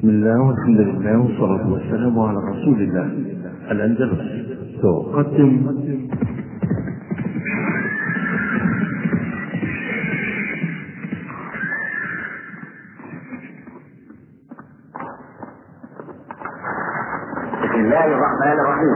بسم الله والحمد لله والصلاة والسلام على رسول الله. الأندلس تقدم بسم الله الرحمن الرحيم.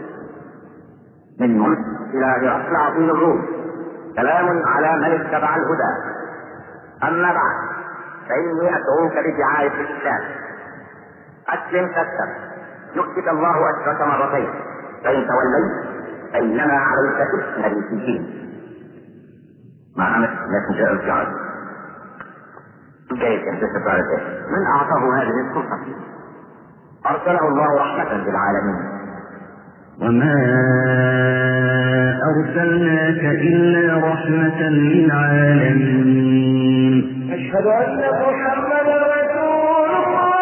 من مصر إلى هرقل عظيم الروم، كلام على من اتبع الهدى. أما بعد، فإني أدعوك بدعاية الإسلام. أسلم تسلم، يؤتك الله أجرك مرتين، فإن توليت فإنما عليك اسم الدين. محمد messenger of God. من أعطاه هذه السلطة؟ أرسله الله رحمة للعالمين. وما أرسلناك إلا رحمة للعالمين. أشهد أن محمدا رسول الله.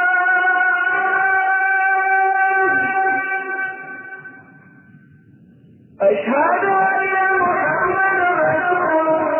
أشهد أن محمدا رسول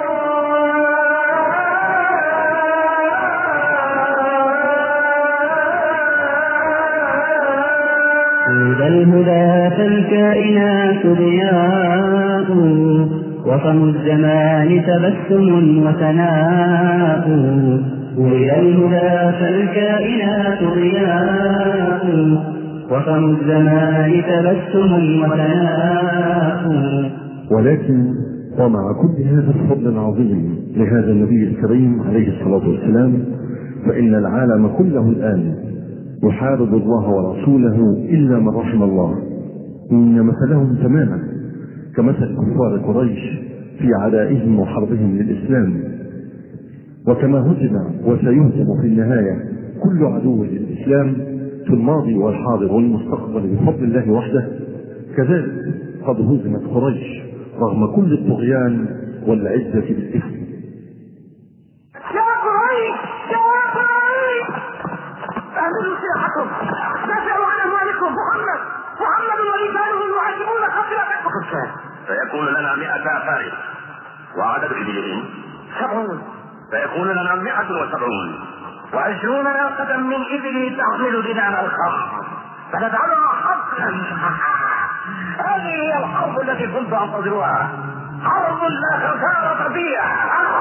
إذا الهدى فالكائنات ضياء، وفم الزمان تبسم وثناء. إذا الهدى فالكائنات ضياء، وفم الزمان تبسم وثناء. ولكن ومع كل هذا الفضل العظيم لهذا النبي الكريم عليه الصلاة والسلام، فإن العالم كله الآن يحارب الله ورسوله إلا من رحم الله. إن مثلهم تماما كمثل كفار قريش في عدائهم وحربهم للإسلام. وكما هزم وسيهزم في النهاية كل عدو للإسلام في الماضي والحاضر والمستقبل بفضل الله وحده، كذلك قد هزمت قريش رغم كل الطغيان والعزة بالإثم. يا قريش، يا قريش، اعملوا سلاحكم، دافعوا عن أموالكم. محمد ورجاله يعذبون قتلتكم. فيكون لنا 100 فارس، وعدد إبلهم 70. فيكون لنا 170، و20 ناقة من إبلي تحمل دماء الخمر، فنجعلها حربا. هذه هي الحرب التي كنت أنتظرها، حرب لا خسارة فيها.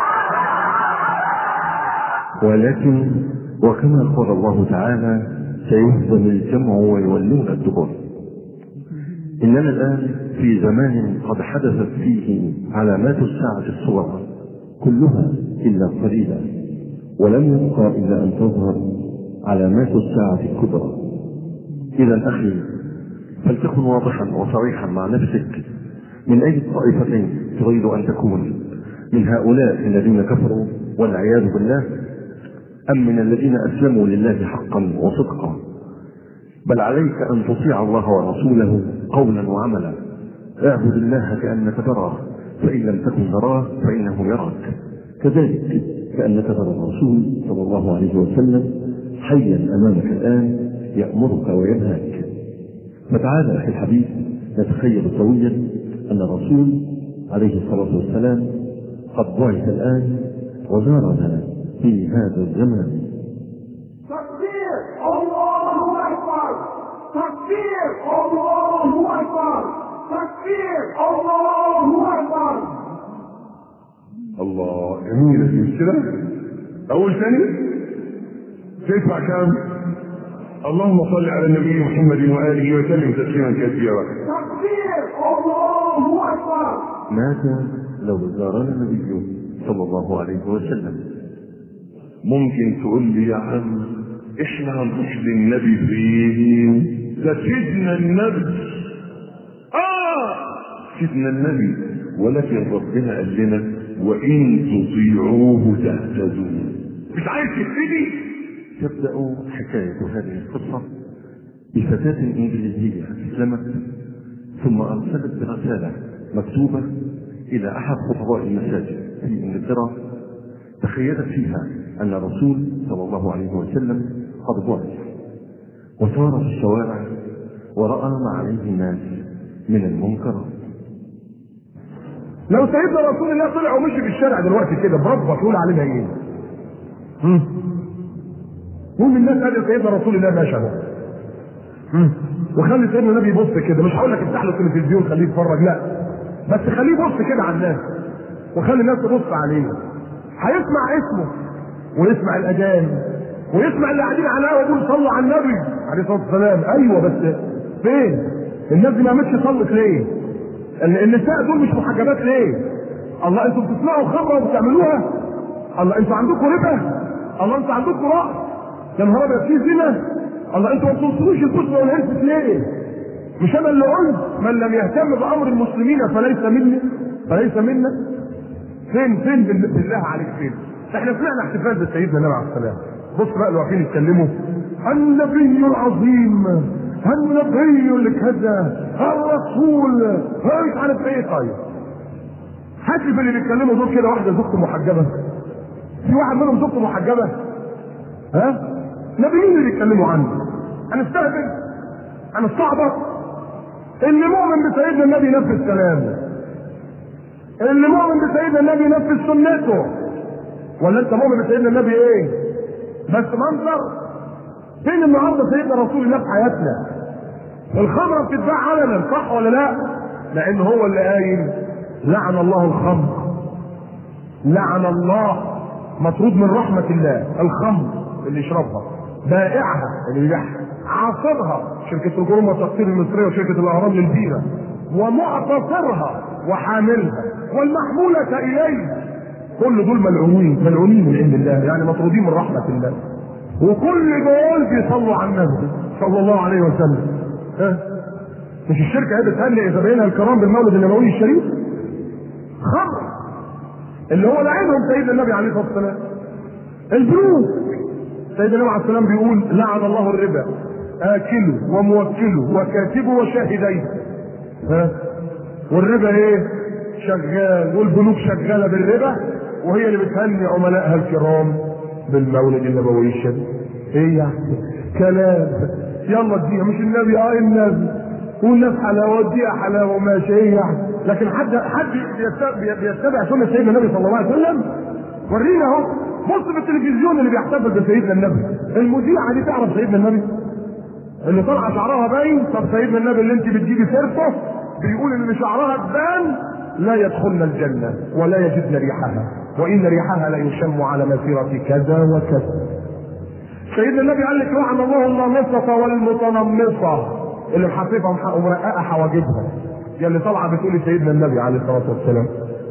ولكن وكما قال الله تعالى: سيهزم الجمع ويولون الدبر. إننا الآن في زمان قد حدثت فيه علامات الساعة الصغرى كلها إلا قليلا، ولم يبقى إلا أن تظهر علامات الساعة الكبرى. إذا أخي، فلتكن واضحا وصريحا مع نفسك، من أي الطائفتين تريد أن تكون؟ من هؤلاء الذين كفروا والعياذ بالله، أم من الذين أسلموا لله حقا وصدقا؟ بل عليك أن تطيع الله ورسوله قولا وعملا. اعبد الله كأنك تراه، فإن لم تكن تراه فإنه يراك. كذلك كأنك ترى الرسول صلى الله عليه وسلم حيا أمامك الآن يأمرك وينهاك. فتعالى أخي الحبيب نتخيل سويا أن الرسول عليه الصلاة والسلام قد بعث الآن وزارنا في هذا الزمان. تكبير، الله أكبر، تكبير، الله أكبر، تكبير، الله أكبر. الله، جميلة مش كده؟ أول ثاني تدفع كام؟ اللهم صل على النبي محمد وآله وسلم تسليما كثيرا. تكبير، الله أكبر. ماذا لو زارنا النبي صلى الله عليه وسلم؟ ممكن تقول لي يا عم احنا هنروح للنبي فين؟ ده سيدنا النبي. سيدنا النبي، ولكن ربنا قال لنا وإن تطيعوه تهتدوا. مش عايز تبتدي؟ تبدأ حكاية هذه القصة بفتاة إنجليزية أسلمت، ثم أرسلت برسالة مكتوبة إلى أحد خطباء المساجد في إنجلترا، تخيلت فيها أن الرسول صلى الله عليه وسلم قد بعث، وسار في الشوارع ورأى ما عليه الناس من المنكرات. لو سيدنا رسول الله طلع ومشي في الشارع دلوقتي كده بربط يقول علينا ايه؟ قوم الناس قال سيدنا رسول الله ما شبه. وخلي سيدنا النبي يبص كده، مش هقول لك افتح له التلفزيون خليه يتفرج، لا، بس خليه يبص كده على الناس وخلي الناس تبص عليه. هيسمع اسمه ويسمع الاذان ويسمع اللي قاعدين على القهوه يقول صلوا على النبي عليه الصلاه والسلام. ايوه بس فين؟ الناس دي ما عملتش صلت ليه؟ النساء دول مش محجبات ليه؟ الله انتوا بتسمعوا خمره وبتعملوها؟ الله انتوا عندكم ربا؟ الله انتوا عندكم رأس؟ يا نهار ابيض في زنا؟ الله انتوا ما بتوصلوش الكتب والهلفت ليه؟ مش انا اللي قلت من لم يهتم بامر المسلمين فليس منا. فين بالله عليك فين؟ احنا سمعنا احتفال بسيدنا النبي عليه السلام. بص بقى اللي واقفين يتكلموا النبي العظيم، النبي اللي كذا، الرسول، مش عارف ايه. طيب هات لي في اللي بيتكلموا دول كده واحده زوجته محجبه؟ في واحد منهم زوجته محجبه؟ ها؟ نبيين اللي بيتكلموا عنه. هنستهبل؟ هنستعبط؟ اللي مؤمن بسيدنا النبي ينفذ كلامه، اللي مؤمن بسيدنا النبي ينفذ سنته. ولا انت مؤمن بسيدنا النبي ايه؟ بس منظر؟ فين النهارده سيدنا رسول الله في حياتنا؟ الخمره بتتباع علنا، صح ولا لا؟ لان هو اللي قايل لعن الله الخمر، لعن الله، مطرود من رحمه الله. الخمر اللي يشربها، بائعها اللي يبيعها، عاصرها شركه الجرم والتقطير المصريه وشركه الاهرام للبيره، ومعتصرها وحاملها والمحموله اليه، كل دول ملعونين من عند الله، يعني مطرودين من رحمه الله. وكل دول بيصلوا على النبي صلى الله عليه وسلم. مش الشركه هي بتهنئ زباينها الكرام بالمولد النبوي الشريف؟ خمر اللي هو لعنهم سيدنا النبي عليه الصلاه والسلام. البنوك سيدنا النبي عليه السلام بيقول لعن الله الربا آكله وموكله وكاتبه وشاهديه. والربا ايه؟ شغال، والبنوك شغاله بالربا، وهي اللي بتهني عملائها الكرام بالمولد النبوي الشريف. ايه يعني؟ كلام. يلا اديها، مش النبي النبي والناس حلاوه، اديها حلاوه وماشي. ايه يعني؟ لكن حد بيتبع سنه سيدنا النبي صلى الله عليه وسلم؟ ورينا اهو، بص في التلفزيون اللي بيحتفل بسيدنا النبي، المذيعه دي تعرف سيدنا النبي؟ اللي طالعه شعرها باين. طب سيدنا النبي اللي انت بتجيبي سيرته بيقول ان شعرها تبان لا يدخلن الجنه ولا يجدن ريحها، وان ريحها لا يشم على مسيره كذا وكذا. سيدنا النبي قال لك لعن الله النامصه والمتنمصه، اللي محففه ومرققه حواجبها، يا اللي طالعه بتقولي سيدنا النبي عليه الصلاه والسلام.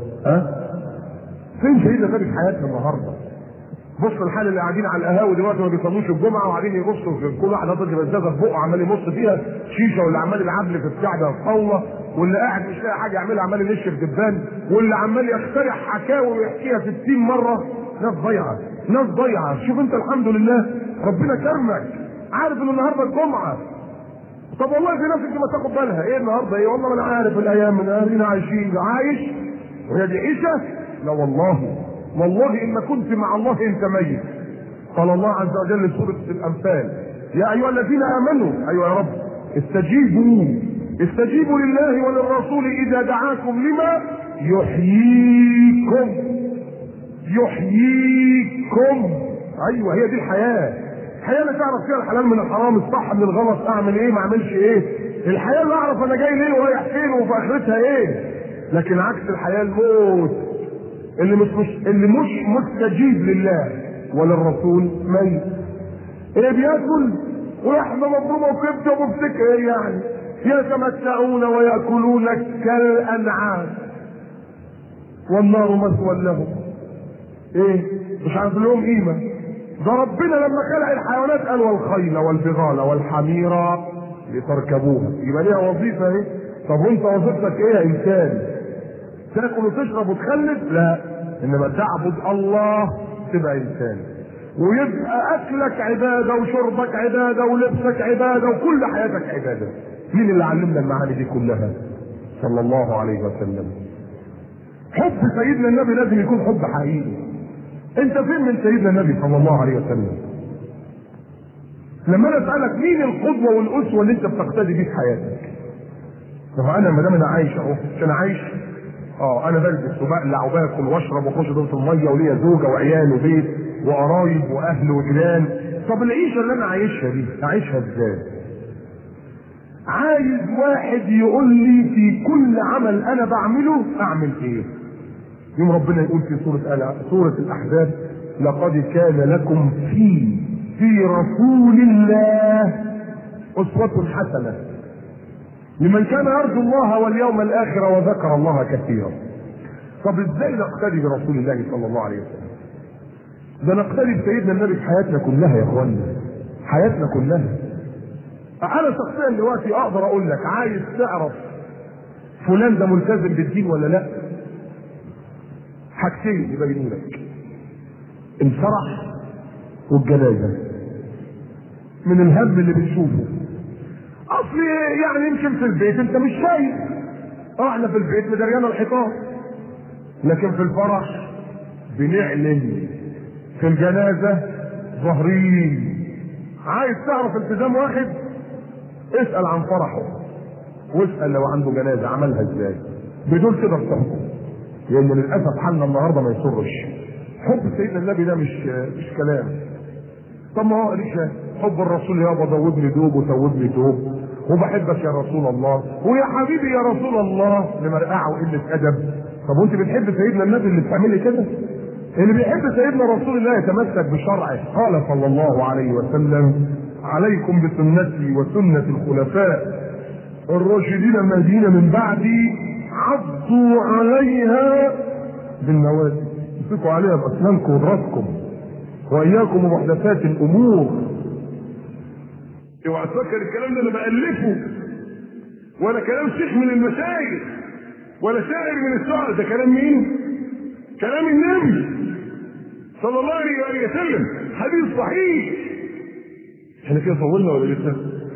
فين سيدنا النبي في حياتنا النهارده؟ بص الحال اللي قاعدين على القهاوي دلوقتي ما بيصلوش الجمعه وقاعدين يبصوا في كل واحد حاطط بزازه في بقه عمال يبص فيها شيشه، واللي عمال يلعب لي في الكعبه الطاوله، واللي قاعد مش لاقي حاجه يعملها عمال ينشف دبان، واللي عمال يخترع حكاوي ويحكيها 60 مره. ناس ضايعه، ناس ضايعه. شوف انت الحمد لله ربنا كرمك، عارف ان النهارده الجمعه. طب والله في ناس انت ما تاخد بالها ايه النهارده ايه؟ والله ما انا عارف الايام من اهالينا عايشين، عايش وهي دي عيشه؟ لا والله ان كنت مع الله انت ميت. قال الله عز وجل في سوره الانفال يا ايها الذين امنوا، ايوه يا رب، استجيبوا لله وللرسول اذا دعاكم لما يحييكم. ايوه هي دي الحياه اللي تعرف فيها الحلال من الحرام، الصح من الغلط، اعمل ايه ما اعملش ايه. الحياه اللي اعرف انا جاي ليه ورايح فين وفي اخرتها ايه. لكن عكس الحياه الموت اللي مش مستجيب لله وللرسول ميت. ايه بياكل ولحمه مفرومه وكبده وبفتك ايه يعني؟ يتمتعون وياكلون كالانعام والنار مثوى لهم. ايه مش عارف لهم قيمه. ده ربنا لما خلق الحيوانات قال والخيل والبغال والحمير لتركبوها، يبقى ليها وظيفه ايه؟ طب وانت وظيفتك ايه يا انسان؟ تاكل وتشرب وتخلف؟ لا، انما تعبد الله تبقى انسان، ويبقى اكلك عباده وشربك عباده ولبسك عباده وكل حياتك عباده. مين اللي علمنا المعاني دي كلها؟ صلى الله عليه وسلم. حب سيدنا النبي لازم يكون حب حقيقي. انت فين من سيدنا النبي صلى الله عليه وسلم؟ لما انا اسالك مين القدوه والاسوه اللي انت بتقتدي بيه في حياتك؟ طب انا ما دام انا عايش اهو، مش انا عايش؟ انا بلبس وبقلع وباكل واشرب واخش دورة الميه وليا زوجه وعيال وبيت وقرايب واهل وجيران. طب العيشه اللي انا عايشها دي اعيشها ازاي؟ عايز واحد يقول لي في كل عمل انا بعمله اعمل ايه؟ يوم ربنا يقول في سورة الأحزاب: لقد كان لكم في رسول الله أسوة حسنة لمن كان يرجو الله واليوم الآخر وذكر الله كثيرا. طب ازاي نقتدي برسول الله صلى الله عليه وسلم؟ ده نقتدي بسيدنا النبي في حياتنا كلها يا اخوانا، حياتنا كلها. انا شخصيا دلوقتي اقدر اقول لك عايز تعرف فلان ده ملتزم بالدين ولا لا؟ حاجتين يبينوا لك: الفرح والجنازه. من الهم اللي بتشوفه اصل يعني يمكن في البيت انت مش شايف، احنا في البيت مدريانه الحيطان، لكن في الفرح بنعلن، في الجنازه ظاهرين. عايز تعرف التزام واحد؟ اسال عن فرحه واسال لو عنده جنازه عملها ازاي. بدون كده بتحكم، لان للاسف حالنا النهارده ما يسرش. حب سيدنا النبي ده مش كلام. طب ما هو قريشه حب الرسول يابا زودني دوب وثوبني توب، وبحبك يا رسول الله، ويا حبيبي يا رسول الله، لمرقعه وقله ادب. طب وانت بتحب سيدنا النبي اللي بتعملي كده؟ اللي بيحب سيدنا رسول الله يتمسك بشرعه. قال صلى الله عليه وسلم: عليكم بسنتي وسنه الخلفاء الراشدين المهديين من بعدي، عضوا عليها بالنواجذ، امسكوا عليها باسنانكم وراسكم، واياكم ومحدثات الامور. اوعى تفكر الكلام ده انا بالفه، ولا كلام شيخ من المشايخ، ولا شاعر من الشعر. ده كلام مين؟ كلام النبي صلى الله عليه وسلم، حديث صحيح. احنا كده طولنا ولا لسه؟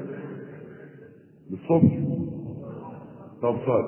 بالصبح. طب صار.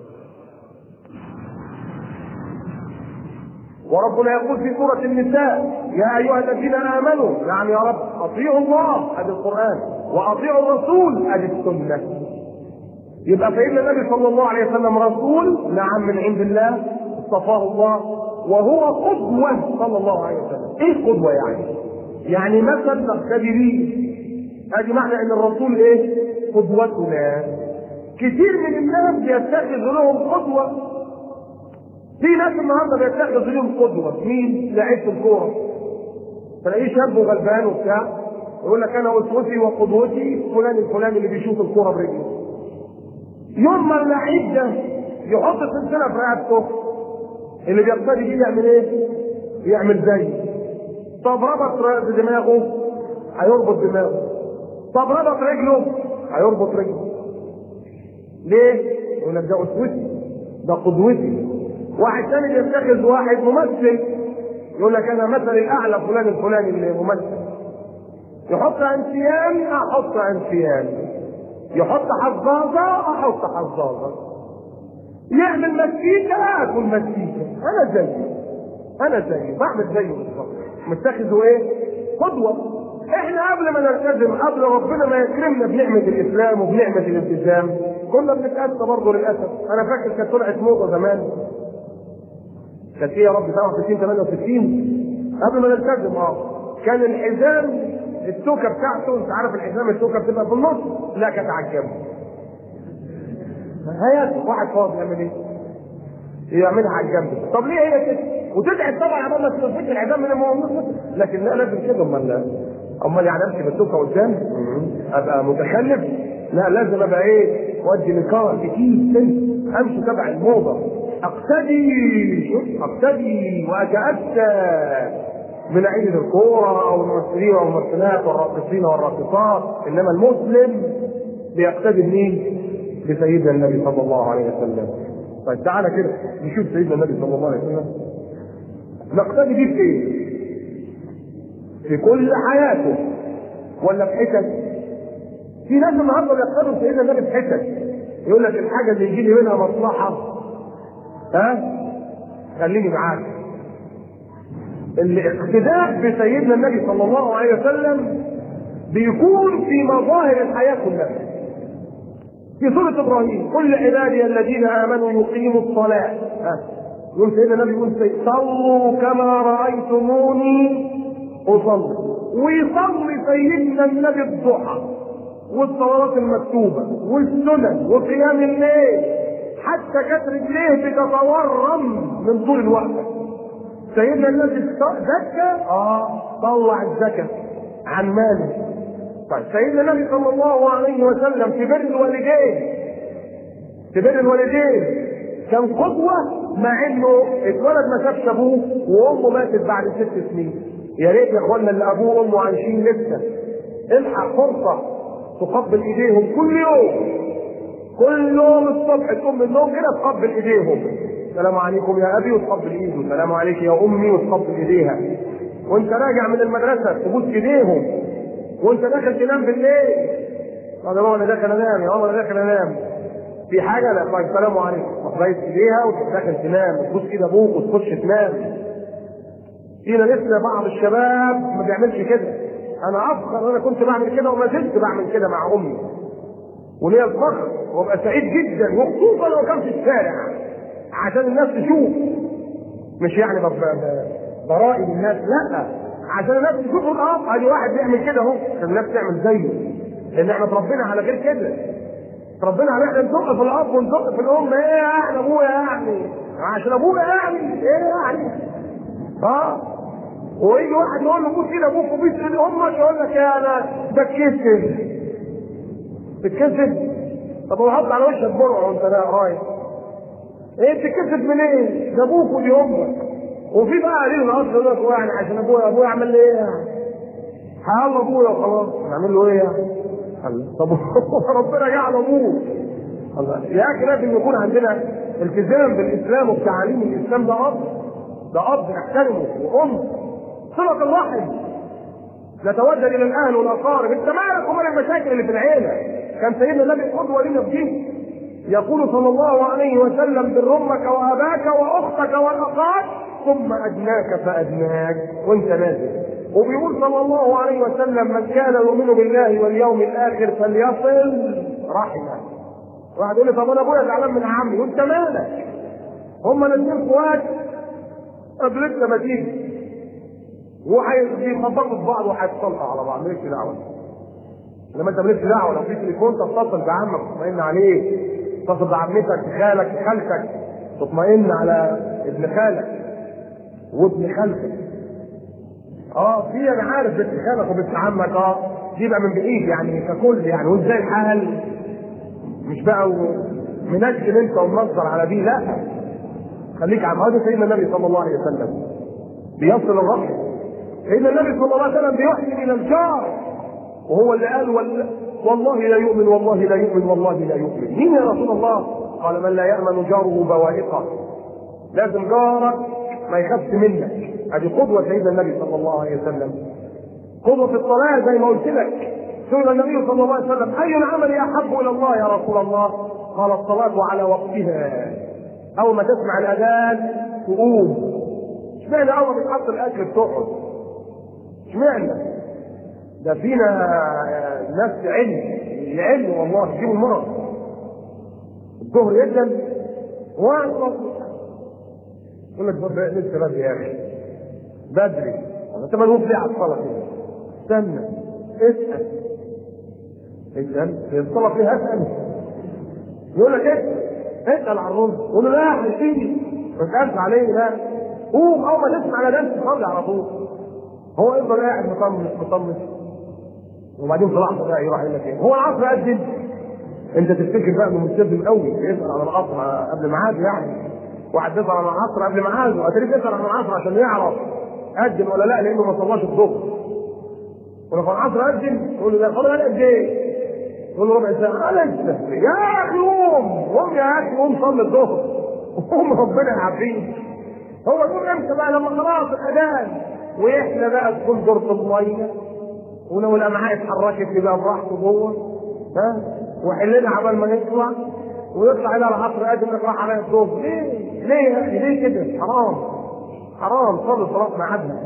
وربنا يقول في سورة النساء: يا أيها الذين آمنوا، نعم يا رب، أطيعوا الله أدي القرآن، وأطيعوا الرسول أدي السنة. يبقى سيدنا النبي صلى الله عليه وسلم رسول، نعم، من عند الله، اصطفاه الله، وهو قدوة صلى الله عليه وسلم. إيه قدوة يعني؟ يعني مثل نقتدي به. أدي معنى إن الرسول إيه؟ قدوتنا. كثير من الناس بيتخذ لهم قدوة. في ناس النهارده بيتخذ لهم قدوه. مين؟ لعيبه الكوره. تلاقيه شاب وغلبان وبتاع يقول لك انا اسوتي وقدوتي فلان الفلاني اللي بيشوط الكوره برجله. يوم ما اللعيب ده يحط سلسله في رقبته، اللي بيقتدي بيه يعمل ايه؟ يعمل زيه. طب ربط دماغه هيربط دماغه. طب ربط رجله هيربط رجله. ليه؟ يقول لك ده اسوتي، ده قدوتي. واحد ثاني يتخذ واحد ممثل، يقول لك انا مثل الاعلى فلان الفلاني اللي ممثل. يحط انسيان احط انسيان، يحط حظاظه احط حظاظه، يعمل مزيكا اكل مزيكا. انا زيه بعمل زيه بالظبط. متخذه ايه؟ قدوه. احنا قبل ما نلتزم، قبل ربنا ما يكرمنا بنعمه الاسلام وبنعمه الالتزام، كنا بنتأسى برضه للاسف. انا فاكر كانت طلعت موضه زمان، كانت ايه يا رب 67 68 قبل ما نلتزم. كان الحزام التوكه بتاعته، انت عارف الحزام التوكه بتبقى في النص، لا كانت على الجنب. هيا واحد فاضي يعمل ايه؟ يعملها على الجنب. طب ليه هي كده؟ وتتعب طبعا عبال ما تنفك الحزام من النص، لكن لا لازم كده. امال يعني امشي بالتوكه قدام ابقى متخلف؟ لا، لازم ابقى ايه؟ ودي نكار كتير، امشي تبع الموضه، اقتدي واتاتى من عيد الكوره او الممثلين والممثلات والراقصين والراقصات. انما المسلم بيقتدي بمين؟ بسيدنا النبي صلى الله عليه وسلم. طيب تعالى كده نشوف سيدنا النبي صلى الله عليه وسلم نقتدي بيه في ايه؟ في كل حياته ولا في حتت؟ في ناس النهارده بيقتدوا بسيدنا النبي في حتت، يقول لك الحاجه اللي يجي لي منها مصلحه خليني معاك. الاقتداء بسيدنا النبي صلى الله عليه وسلم بيكون في مظاهر الحياه كلها. في سوره ابراهيم: قل لعبادي الذين امنوا يقيموا الصلاه. يقول سيدنا النبي يقول: صلوا كما رايتموني اصلي. ويصلي سيدنا النبي الضحى والصلوات المكتوبه والسنن وقيام الليل حتى كانت رجليه بتتورم من طول الوقت. سيدنا النبي زكى طلع الزكاه عن ماله. طيب سيدنا النبي صلى الله عليه وسلم في بر الوالدين كان قدوه، مع انه اتولد ما شافش ابوه وامه ماتت بعد 6 سنين. يا ريت يا اخوانا اللي ابوه وامه عايشين لسه الحق فرصه تقبل ايديهم كل يوم الصبح تقوم من النوم كده تقبل ايديهم، السلام عليكم يا ابي وتقبل ايده، السلام عليك يا امي وتقبل ايديها، وانت راجع من المدرسه تبوس ايديهم، وانت داخل تنام بالليل يا بابا انا داخل انام، يا ماما انا داخل انام، في حاجه؟ لا طيب السلام عليكم، تقبل ايديها وتدخل تنام وتبوس ايد ابوك وتخش تنام. فينا لسه بعض الشباب ما بيعملش كده. انا افخر انا كنت بعمل كده وما زلت بعمل كده مع امي، وليا الفخر وابقى سعيد جدا، وخصوصا لو كان في الشارع عشان الناس تشوف، مش يعني برائي للناس، لا عشان الناس تشوف الاب ادي واحد بيعمل كده اهو، عشان الناس تعمل زيه، لان احنا اتربينا على غير كده، اتربينا على احنا نزق في الاب ونزق في الام. ايه يعني ابويا يعني عشان ابويا يعني ايه يعني ويجي واحد يقول له بوس ايد ابوك وبوس ايد امك، يقول لك يا انا بتكسب. طب هو حط على وشك برع وانت رايح، ايه بتتكسب منين؟ ده ابوك ودي امك. وفي بقى قليل من اصل يقول لك يعني عشان ابويا عمل لي ايه يعني؟ حال ابويا وخلاص نعمل له ايه يعني؟ طب ربنا جعل ابوه. يا اخي لازم يكون عندنا التزام بالاسلام وبتعاليم الاسلام. ده اب نحترمه، وام صلة الرحم، نتوجه الى الاهل والاقارب. انت مالك ومال المشاكل اللي في العيله؟ كان سيدنا النبي قدوه لنا في دين، يقول صلى الله عليه وسلم بر امك واباك واختك والاخوات ثم ادناك فادناك وانت نازل. وبيقول صلى الله عليه وسلم من كان يؤمن بالله واليوم الاخر فليصل رحمه. واحد يقول لي طب انا ابويا زعلان من عمي، وانت مالك؟ هم الاثنين اخوات قبلت لما تيجي وهيخبطوا في بعض وهيتصالحوا على بعض، مالكش دعوه. لما انت مالكش دعوه، لو في تليفون تتصل بعمك تطمئن عليه، تتصل بعمتك خالك خالتك تطمئن على ابن خالك وابن خالتك. في انا عارف بنت خالك وبنت عمك دي بقى من بعيد يعني ككل يعني، وازاي الحال مش بقى منجم انت ومنظر على دي، لا خليك عم. هذا سيدنا النبي صلى الله عليه وسلم بيصل الرحم. سيدنا النبي صلى الله عليه وسلم بيحسن الى الجار، وهو اللي قال والله لا يؤمن والله لا يؤمن والله لا يؤمن. مين يا رسول الله؟ قال من لا يأمن جاره بوائقه. لازم جارك ما يخافش منك. هذه قدوة سيدنا النبي صلى الله عليه وسلم. قدوة في الصلاة زي ما قلت لك، سئل النبي صلى الله عليه وسلم أي العمل أحب إلى الله يا رسول الله؟ قال الصلاة على وقتها. أول ما تسمع الأذان تقوم. اشمعنى أول ما تحط الأكل بتقعد؟ اشمعنى؟ ده فينا ناس علم والله يجيبوا المرض. الظهر يدا يقول لك لسه بدري يا اخي، بدري انت ملهوف ليه على الصلاه كده؟ استنى اسال الصلاه فيها اسال. يقول لك اسال على الرز، يقول له لا يا حبيبي ما تسالش عليه، لا قوم اول ما تسمع الاذان تصلي على طول. هو يفضل قاعد مطمش وبعدين في لحظه بقى يروح يقول لك ايه؟ هو العصر اذن؟ انت تفتكر بقى انه مستخدم قوي يسال على العصر قبل ميعاده يعني؟ واحد يسال على العصر قبل ميعاده، اتريد يسال على العصر عشان يعرف اذن ولا لا، لانه ما صلاش الظهر. ولو في العصر اذن يقول له ده صلاه قد ايه؟ يقول له ربع ساعه. لسه يا اخي قوم يا اخي قوم صلي الظهر، قوم ربنا يعافيك. هو يقول امتى بقى؟ لما خلاص الاذان واحنا بقى تكون دورة الميه، ولو الامعاء اتحركت يبقى براحته جوه وحلنا عبال ما نطلع ويطلع الى العصر قادم لك راح عليا الظهر. ليه يا اخي ليه كده؟ حرام صلي صلاه ميعادنا.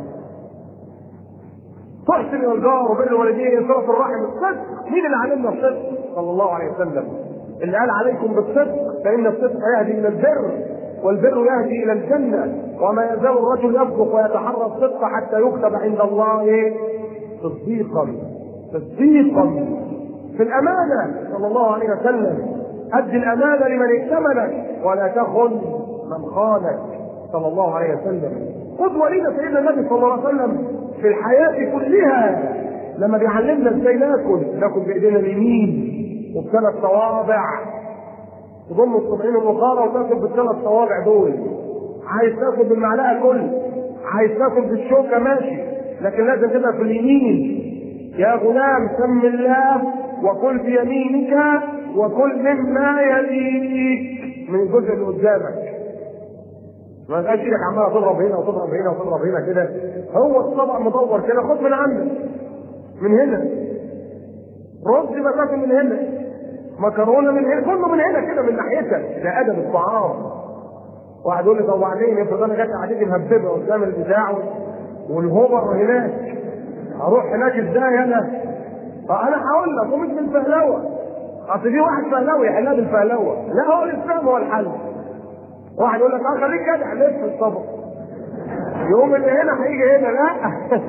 تحسن الى الجار وبين الوالدين، صله الرحم، الصدق. مين اللي علمنا الصدق؟ صلى الله عليه وسلم، اللي قال عليكم بالصدق فان الصدق يهدي الى البر والبر يهدي الى الجنه، وما يزال الرجل يصدق ويتحرى الصدق حتى يكتب عند الله تصديقا في الامانه صلى الله عليه وسلم. ادي الامانه لمن ائتمنك ولا تخن من خانك صلى الله عليه وسلم. قدوه لنا سيدنا النبي صلى الله عليه وسلم في الحياه كلها، لما بيعلمنا ازاي ناكل بايدينا اليمين وبثلاث صوابع، تضم الصبعين الوقاره وتاكل بالثلاث صوابع دول. عايز تاكل بالمعلقه كل، عايز تاكل بالشوكه ماشي، لكن لازم تبقى في اليمين. يا غلام سم الله وكل بيمينك وكل مما يليك، من الجزء اللي قدامك. ما تبقاش ايدك عماله تضرب هنا وتضرب هنا وتضرب هنا كده. هو الطبق مدور كده، خد من عندك، من هنا رز بتاكل من هنا، مكرونه من هنا، كله من هنا كده من ناحيتك. ده ادب الطعام. واحد يقول لي طب وبعدين افرض انا جت قعدتي مهببه قدام البتاع والهوبر هناك، اروح هناك ازاي انا؟ انا هقول لك ومش بالفهلوه، اصل في واحد فهلوي يحلها بالفهلوه. لا، هو الاسلام هو الحل. واحد يقول لك خليك جدع لف الصبر، يوم اللي هنا هيجي هنا. لا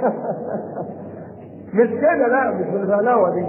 مش كده، لا مش بالفهلوه دي.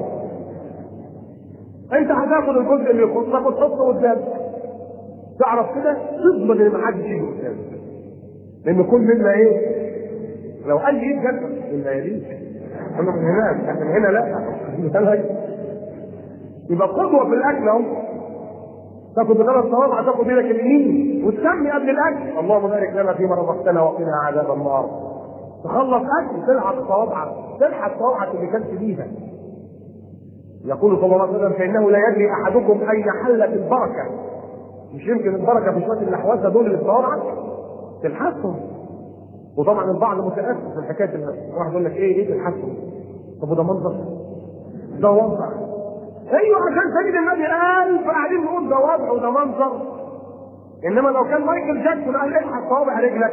انت هتاخد الجزء اللي يخصك وتحطه قدامك، تعرف كده تضمن ان محدش يجي قدامك، لان كل منا ايه؟ لو قال لي جد مما يليك انا من هناك، لكن هنا لا. يبقى قدوه في الاكل اهو. تاخد بثلاث صوابع، تاخد ايدك اليمين وتسمي قبل الاكل اللهم بارك لنا فيما رزقتنا وقنا عذاب النار. تخلص اكل تلحق صوابعك اللي كلت بيها. يقول صلى الله عليه وسلم فانه لا يدري احدكم اين حلت البركه. مش يمكن البركه في شويه اللحوسه دول اللي في صوابعك تلحسهم. وطبعا البعض متاسف في الحكايه دي، واحد يقول لك ايه تلحسهم؟ طب وده منظر؟ ده وضع. ايوه عشان سيد النبي قال فقاعدين نقول ده وضع وده منظر. انما لو كان مايكل جاكسون قال الحس صوابع رجلك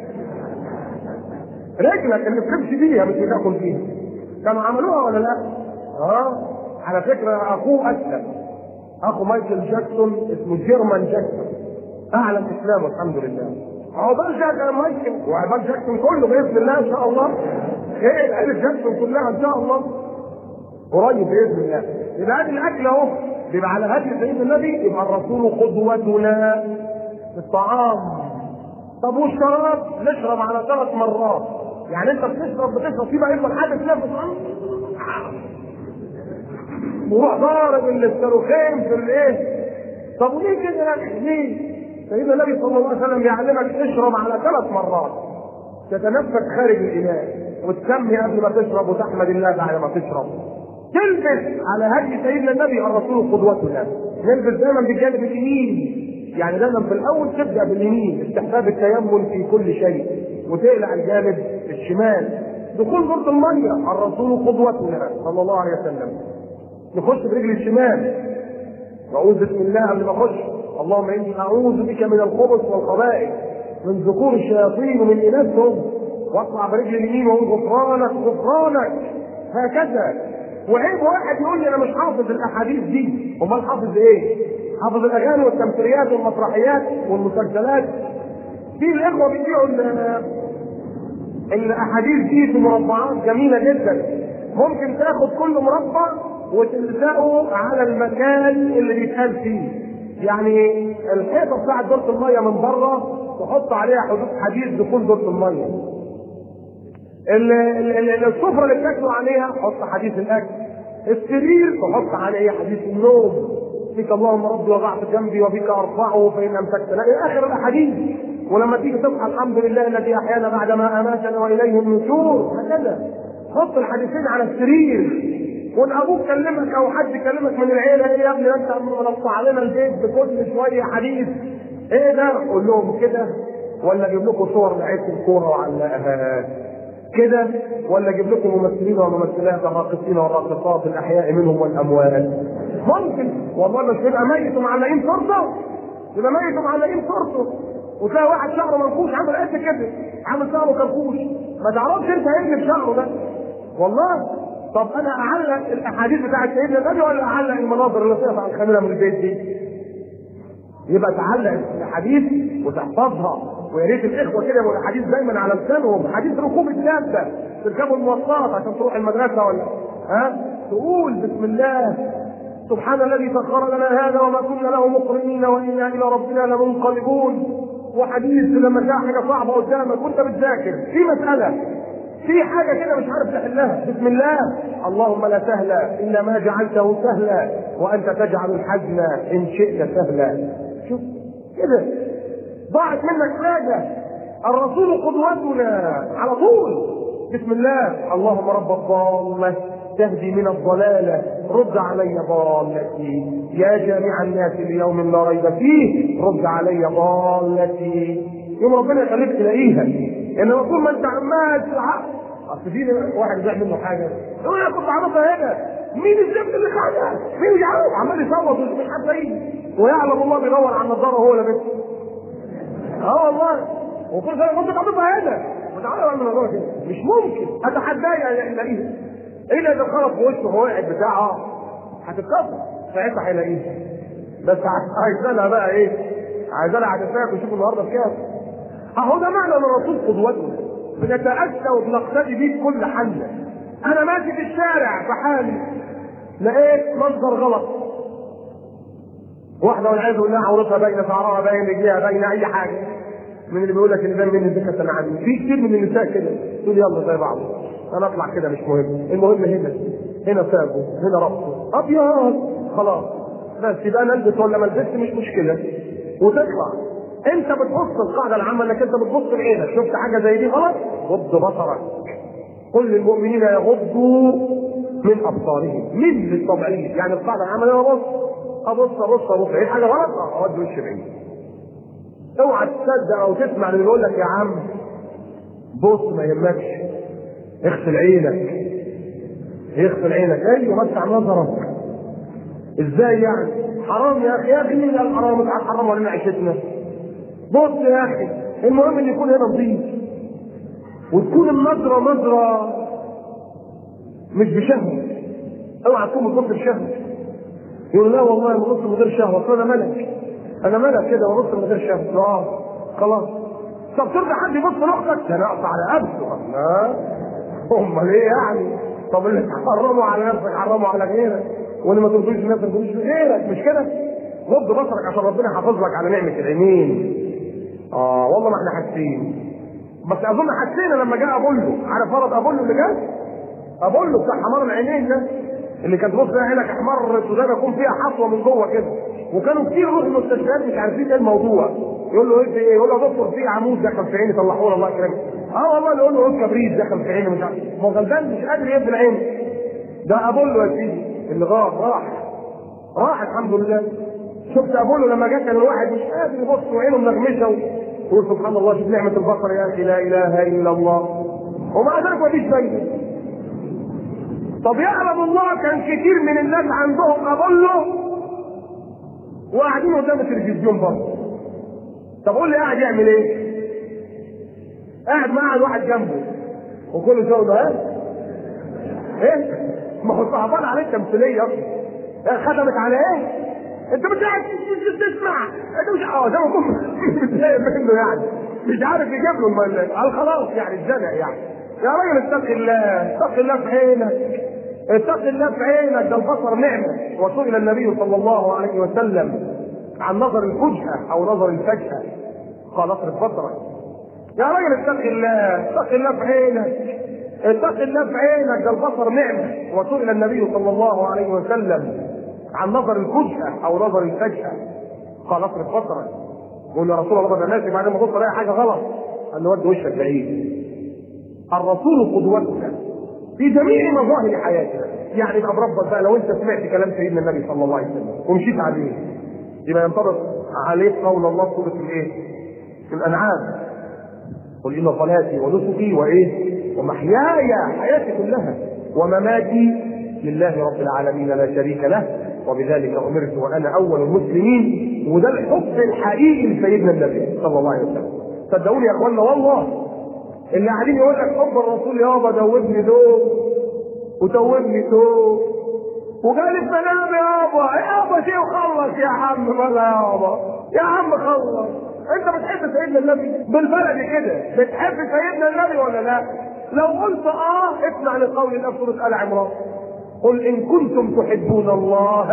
اللي بتمشي بيها مش بتاكل بيها، كانوا عملوها ولا لا؟ على فكره اخوه اسلم، اخو مايكل جاكسون اسمه جيرمان جاكسون، اعلن اسلامه الحمد لله. عقبال مايكل وعقبال جاكسون كله باذن الله ان شاء الله. خير عيله جاكسون كلها ان شاء الله قريب باذن الله. يبقى هذه الاكل اهو بيبقى على هدي سيدنا النبي، يبقى الرسول قدوتنا في الطعام. طب والشراب نشرب على 3 مرات، يعني انت بتشرب فيه بقى يفضل حاجه كده وروح ضارب الصاروخين في الايه. طب وليه كده؟ ليه؟ سيدنا النبي صلى الله عليه وسلم يعلمك تشرب على 3 مرات، تتنفس خارج الاناء وتسمي قبل ما تشرب وتحمد الله بعد ما تشرب. تلبس على هدي سيدنا النبي الرسول قدوتنا، نلبس دايما بالجانب اليمين، يعني دايما في الاول تبدا باليمين، استحباب التيمم في كل شيء، وتقلع الجانب الشمال. دخول دورة الميه الرسول قدوتنا صلى الله عليه وسلم. نخش برجل الشمال، واعوذ بسم الله قبل ما اخش، اللهم اني اعوذ بك من الخبث والخبائث، من ذكور الشياطين ومن اناثهم، واطلع برجل اليمين واقول غفرانك هكذا. وعيب واحد يقول لي انا مش حافظ الاحاديث دي، امال حافظ ايه؟ حافظ الاغاني والتمثيليات والمسرحيات والمسلسلات. في الاخوه بيبيعوا الاحاديث دي في مربعات جميله جدا، ممكن تاخد كل مربع وتلزقه على المكان اللي بيتقال فيه. يعني الحيطه بتاعت دورة الميه من بره تحط عليها حديث دخول دورة الميه. السفره اللي بتاكلوا عليها حط حديث الاكل. السرير تحط عليه حديث النوم، فيك اللهم ربي وضعت جنبي وبك ارفعه فان امسكت الى اخر الاحاديث. ولما تيجي تصحى الحمد لله الذي احيانا بعدما اماتنا واليه النشور، هكذا حط الحديثين على السرير. وان ابوك كلمك او حد كلمك من العيله، ايه يا ابني انت منطع علينا البيت بكل شويه حديث، ايه ده؟ قول لهم كده، ولا اجيب لكم صور لعيبه الكوره وعلقها كده، ولا اجيب لكم ممثلين وممثلات الراقصين والراقصات الاحياء منهم والاموات؟ ممكن والله، بس يبقى ميت ومعلقين صورته، يبقى ميت ومعلقين صورته، وتلاقي واحد شعره منكوش عامل قد كده، عامل شعره كركوش، ما تعرفش انت ايه اللي شعره ده والله. طب انا اعلق الاحاديث بتاعت سيدنا النبي ولا اعلق المناظر اللي تقطع الخميره من البيت دي؟ يبقى تعلق الاحاديث وتحفظها. ويا ريت الاخوه كده يبقوا الاحاديث دايما على لسانهم، حديث ركوب الدابه تركبوا المواصلات عشان تروح المدرسه ولا تقول بسم الله سبحان الذي سخر لنا هذا وما كنا له مقرنين وانا الى ربنا لمنقلبون. وحديث لما جاء حاجه صعبه قدامك وانت بتذاكر في مساله في حاجه كده مش عارف تحلها، بسم الله اللهم لا سهل الا ما جعلته سهلا وانت تجعل الحزن ان شئت سهلا. شوف كده ضاعت منك حاجه، الرسول قدوتنا على طول. بسم الله اللهم رب الضاله تهدي من الضلاله رد علي ضالتي، يا جامع الناس ليوم لا ريب فيه رد علي ضالتي. يوم ربنا يخليك تلاقيها. انما طول ما انت عمال تلعب اصل في واحد بيعمل منه حاجه يقول انا كنت عارفها هنا، مين الزفت اللي خدها؟ مين يعرف؟ عمال يصوت ومش حد بعيد ويعلم الله بيدور على النظاره وهو لابسها. والله وكل سنه كنت عارفها هنا وتعالى اعمل النظاره كده مش ممكن اتحداه يلاقيها الا اذا خلط في وشه وهو قاعد بتاعه هتتكسر ساعتها هيلاقيها. بس عايزالها بقى ايه؟ عايزالها هتتفاك وشوف النهارده بكام. اهو ده معنى ان الرسول قدوتنا، بنتأسى وبنقتدي بيه في كل حاجه. انا ماشي في الشارع في حالي لقيت منظر غلط، واحده والعياذ بالله عورتها باينه، شعرها باين، رجليها باينه، اي حاجه من اللي بيقول لك اللي باين مني الذكر انا عندي. في كتير من النساء كده تقول يلا زي بعض انا اطلع كده مش مهم، المهم هنا سابه هنا رقصه ابيض خلاص بس يبقى انا البس ولا ما البسش مش مشكله وتطلع. انت بتبص القاعده العامه انك انت بتبص بعينك، شفت حاجه زي دي غلط غض بصرك. قل للمؤمنين يغضوا من ابصارهم مثل الطبيعي، يعني القاعده العامه انا ابص ايه حاجه غلط اودي وش بعيد. اوعى تصدق او تسمع اللي بيقول لك يا عم بص ما يهمكش اغسل عينك ايوه مسح نظرك. ازاي يعني؟ حرام يا اخي، يا اخي مين قال حرام؟ انت حرام علينا عيشتنا. بص يا اخي المهم ان يكون هنا نظيف وتكون النظره مش بشهوه. اوعى تكون بتبص بشهوه. يقول لا والله ببص من غير شهوه، اصل انا ملك كده وببص من غير شهوه. خلاص. طب ترضى حد يبص لاختك؟ ده نقص على قبله. لا امال ايه يعني؟ طب اللي تحرموا على نفسك حرموا على غيرك، واللي ما ترضوش نفسك ما ترضوش غيرك، مش كده؟ غض بصرك عشان ربنا يحافظ لك على نعمه العينين. والله ما احنا حاسين، بس اظن حسينا لما جاء ابولو. عارف مرض ابولو اللي جاء؟ ابولو بتاع حمار العينين ده اللي كانت تبص عينك احمر وزي ما يكون فيها حصوه من جوه كده، وكانوا كتير يروحوا المستشفيات مش عارفين ايه الموضوع. يقول له ايه؟ يقول له دكتور في عمود دخل في عيني طلعوه له الله يكرمك. والله يقول له عود كبريت دخل في عيني مش عارف، هو غلبان مش قادر يقفل عينه. ده ابولو يا سيدي اللي راح الحمد لله. شفت ابولو لما جه كان الواحد مش قادر يبص وعينه منغمشه ويقول سبحان الله شوف نعمه البصر يا اخي لا اله الا الله، ومع ذلك مفيش فايده. طب يعلم الله كان كتير من الناس عندهم ابولو وقاعدين قدام التلفزيون برضه. طب قول لي قاعد يعمل ايه؟ قاعد مع واحد جنبه وكل شغله ايه؟ ما هو صعبان عليك تمثيليه اصلا. خدمت على ايه؟ انت مش قاعد تسمع، انت مش زي ما كنت متضايق منه يعني مش عارف يجيب له قال خلاص يعني اتزنق يعني. يا راجل اتق الله في عينك، ده البصر نعمه. وسئل النبي صلى الله عليه وسلم عن نظر الفجأة او نظر الفجأة قال اصرف بصرك. يا راجل اتق الله في عينك، ده البصر نعمه. وسئل النبي صلى الله عليه وسلم عن نظر الفجأة او نظر الفجأة قال اصرف بصرك. يقول يا رسول الله ده ماشي بعدين ما ابص الاقي حاجه غلط، قال له ود وشك بعيد. الرسول قدوتنا في جميع مظاهر حياتنا. يعني يبقى بربك بقى لو انت سمعت كلام سيدنا النبي صلى الله عليه وسلم ومشيت عليه يبقى ينطبق عليه قول الله في سوره الانعام قل ان صلاتي ونسكي ومحياي حياتي كلها ومماتي لله رب العالمين لا شريك له وبذلك امرت وانا اول المسلمين. وده الحب الحقيقي لسيدنا النبي صلى الله عليه وسلم. صدقوني يا اخوانا والله اللي قاعدين يقول لك حب الرسول يابا دوبني دوب وتوبني توب وقال السلام يابا شيء وخلص يا عم بلا يا عم خلص. انت بتحب سيدنا النبي بالبلدي كده؟ بتحب سيدنا النبي ولا لا؟ لو قلت اسمع لقول الله في سورة آل عمران: قل إن كنتم تحبون الله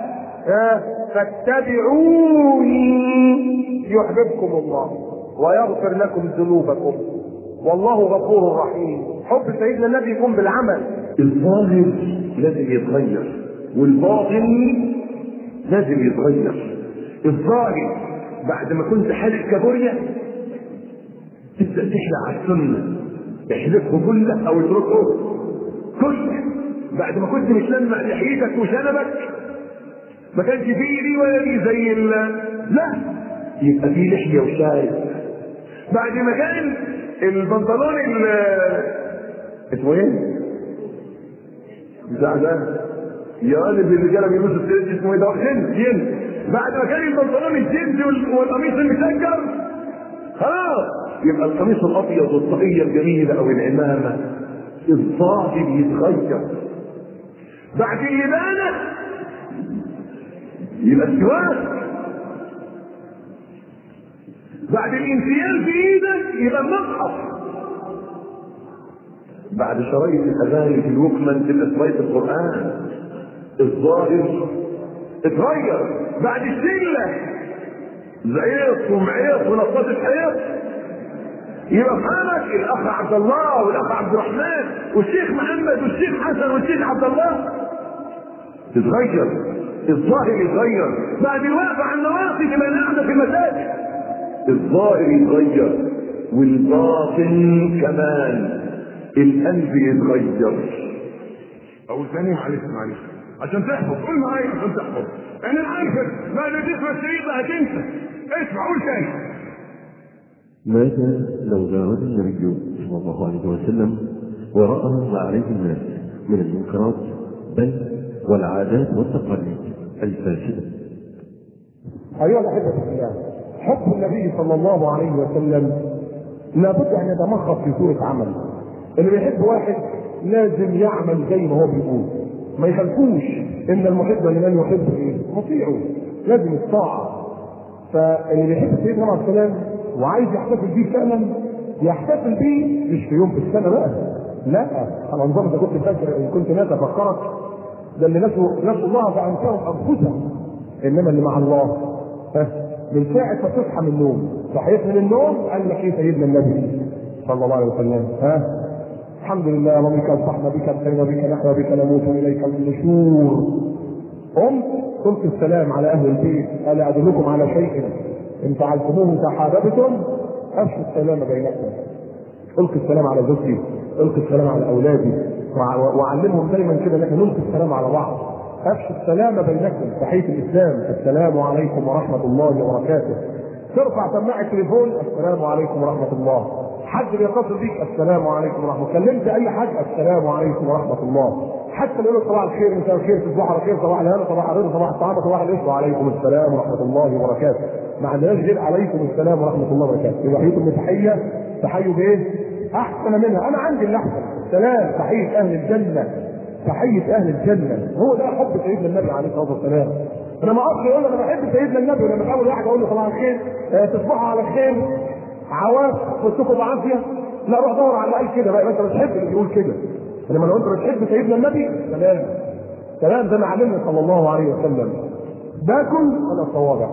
فاتبعوني يحببكم الله ويغفر لكم ذنوبكم والله غفور رحيم. حب سيدنا النبي يكون بالعمل. الظاهر لازم يتغير والباطن لازم يتغير. الظاهر بعد ما كنت حالق كابوريا تبدأ تحلق على السنة، احلقه كله او اتركه كله. بعد ما كنت مش لمع لحيتك وشنبك ما كانش فيه دي ولا دي زي لا، يبقى فيه لحية وشارب. بعد ما كان البنطلون اسمه ايه؟ بتاع ده يا قالب الرجاله بيلبسوا الجينز، اسمه ايه ده؟ جينز. بعد ما كان البنطلون الجينز والقميص المسجر خلاص يبقى القميص الابيض والطاقيه الجميله او العمامه. الظاهر يتغير. بعد الإبانة يبقى السواك. بعد الانسيال في ايدك يبقى المصحف. بعد شرايط الاغاني في الوكمان تبقى شرايط القران. الظاهر اتغير. بعد الشله زعيط ومعيط ونطاط الحيط يبقى فهمك الاخ عبد الله والاخ عبد الرحمن والشيخ محمد والشيخ حسن والشيخ عبد الله. تتغير. الظاهر يتغير. بعد الوقفه على النواصي تبقى قاعده في المساجد. الظاهر يتغير والباطن كمان. القلب يتغير. او ثاني معلش عشان تحفظ. قول معايا عشان تحفظ. انا عارفك بعد ما تسمع الشريط هتنسى. اسمع قول تاني. ماذا لو جاء النبي صلى الله عليه وسلم ورأى ما عليه الناس من المنكرات بل والعادات والتقاليد الفاسدة؟ أيها الأحبة في الله، حب النبي صلى الله عليه وسلم لابد أن يتمخض في صورة عمل. اللي بيحب واحد لازم يعمل زي ما هو بيقول، ما يخالفوش. إن المحب لمن يحب مطيعه، لازم الطاعة. فاللي بيحب سيدنا عليه السلام وعايز يحتفل بيه فعلا يحتفل بيه مش في يوم في السنة بقى، لا. أنا نظام إذا كنت فاكر إن كنت ناس أفكرك ده اللي نسوا الله فأنساهم أنفسهم. إنما اللي مع الله من ساعة ما تصحى من النوم، صحيت من النوم قال لك إيه سيدنا النبي صلى الله عليه وسلم؟ الحمد لله وبك أصبحنا بك نحيا بك نحيا بك نموت وإليك النشور. قمت قلت السلام على أهل البيت، ألا أدلكم على شيء إن فعلتموه تحاببتم أفشوا السلام بينكم. ألقي السلام على زوجتي، ألقي السلام على أولادي، وأعلمهم دايما كده إن احنا نلقي السلام على بعض. أفشوا السلام بينكم، تحية الإسلام السلام عليكم ورحمة الله وبركاته. ترفع سماعة التليفون السلام عليكم ورحمة الله. حد بيتصل بيك السلام عليكم ورحمة الله. كلمت أي حد السلام عليكم ورحمة الله. حتى لو صباح الخير، مساء الخير، تصبحوا على خير، صباح الهنا، صباح الرضا، صباح السعادة، صباح العشق، وعليكم السلام ورحمة الله وبركاته. ما عندناش غير عليكم السلام ورحمة الله وبركاته. يحييكم بتحية تحيوا بايه؟ أحسن منها. أنا عندي اللي أحسن. سلام تحية أهل الجنة، تحية أهل الجنة. هو ده حب سيدنا النبي عليه الصلاة والسلام. أنا ما أقدر أقول أنا بحب سيدنا النبي ولما أول واحد أقول له صباح الخير، تصبحوا على خير، عواف وتكونوا بعافية. لا، روح دور على اللي قال كده بقى. أنت بتحب اللي بيقول كده. انما لو انت بتحب سيدنا النبي سلام ده ما علمنا صلى الله عليه وسلم. باكل على الصوابع،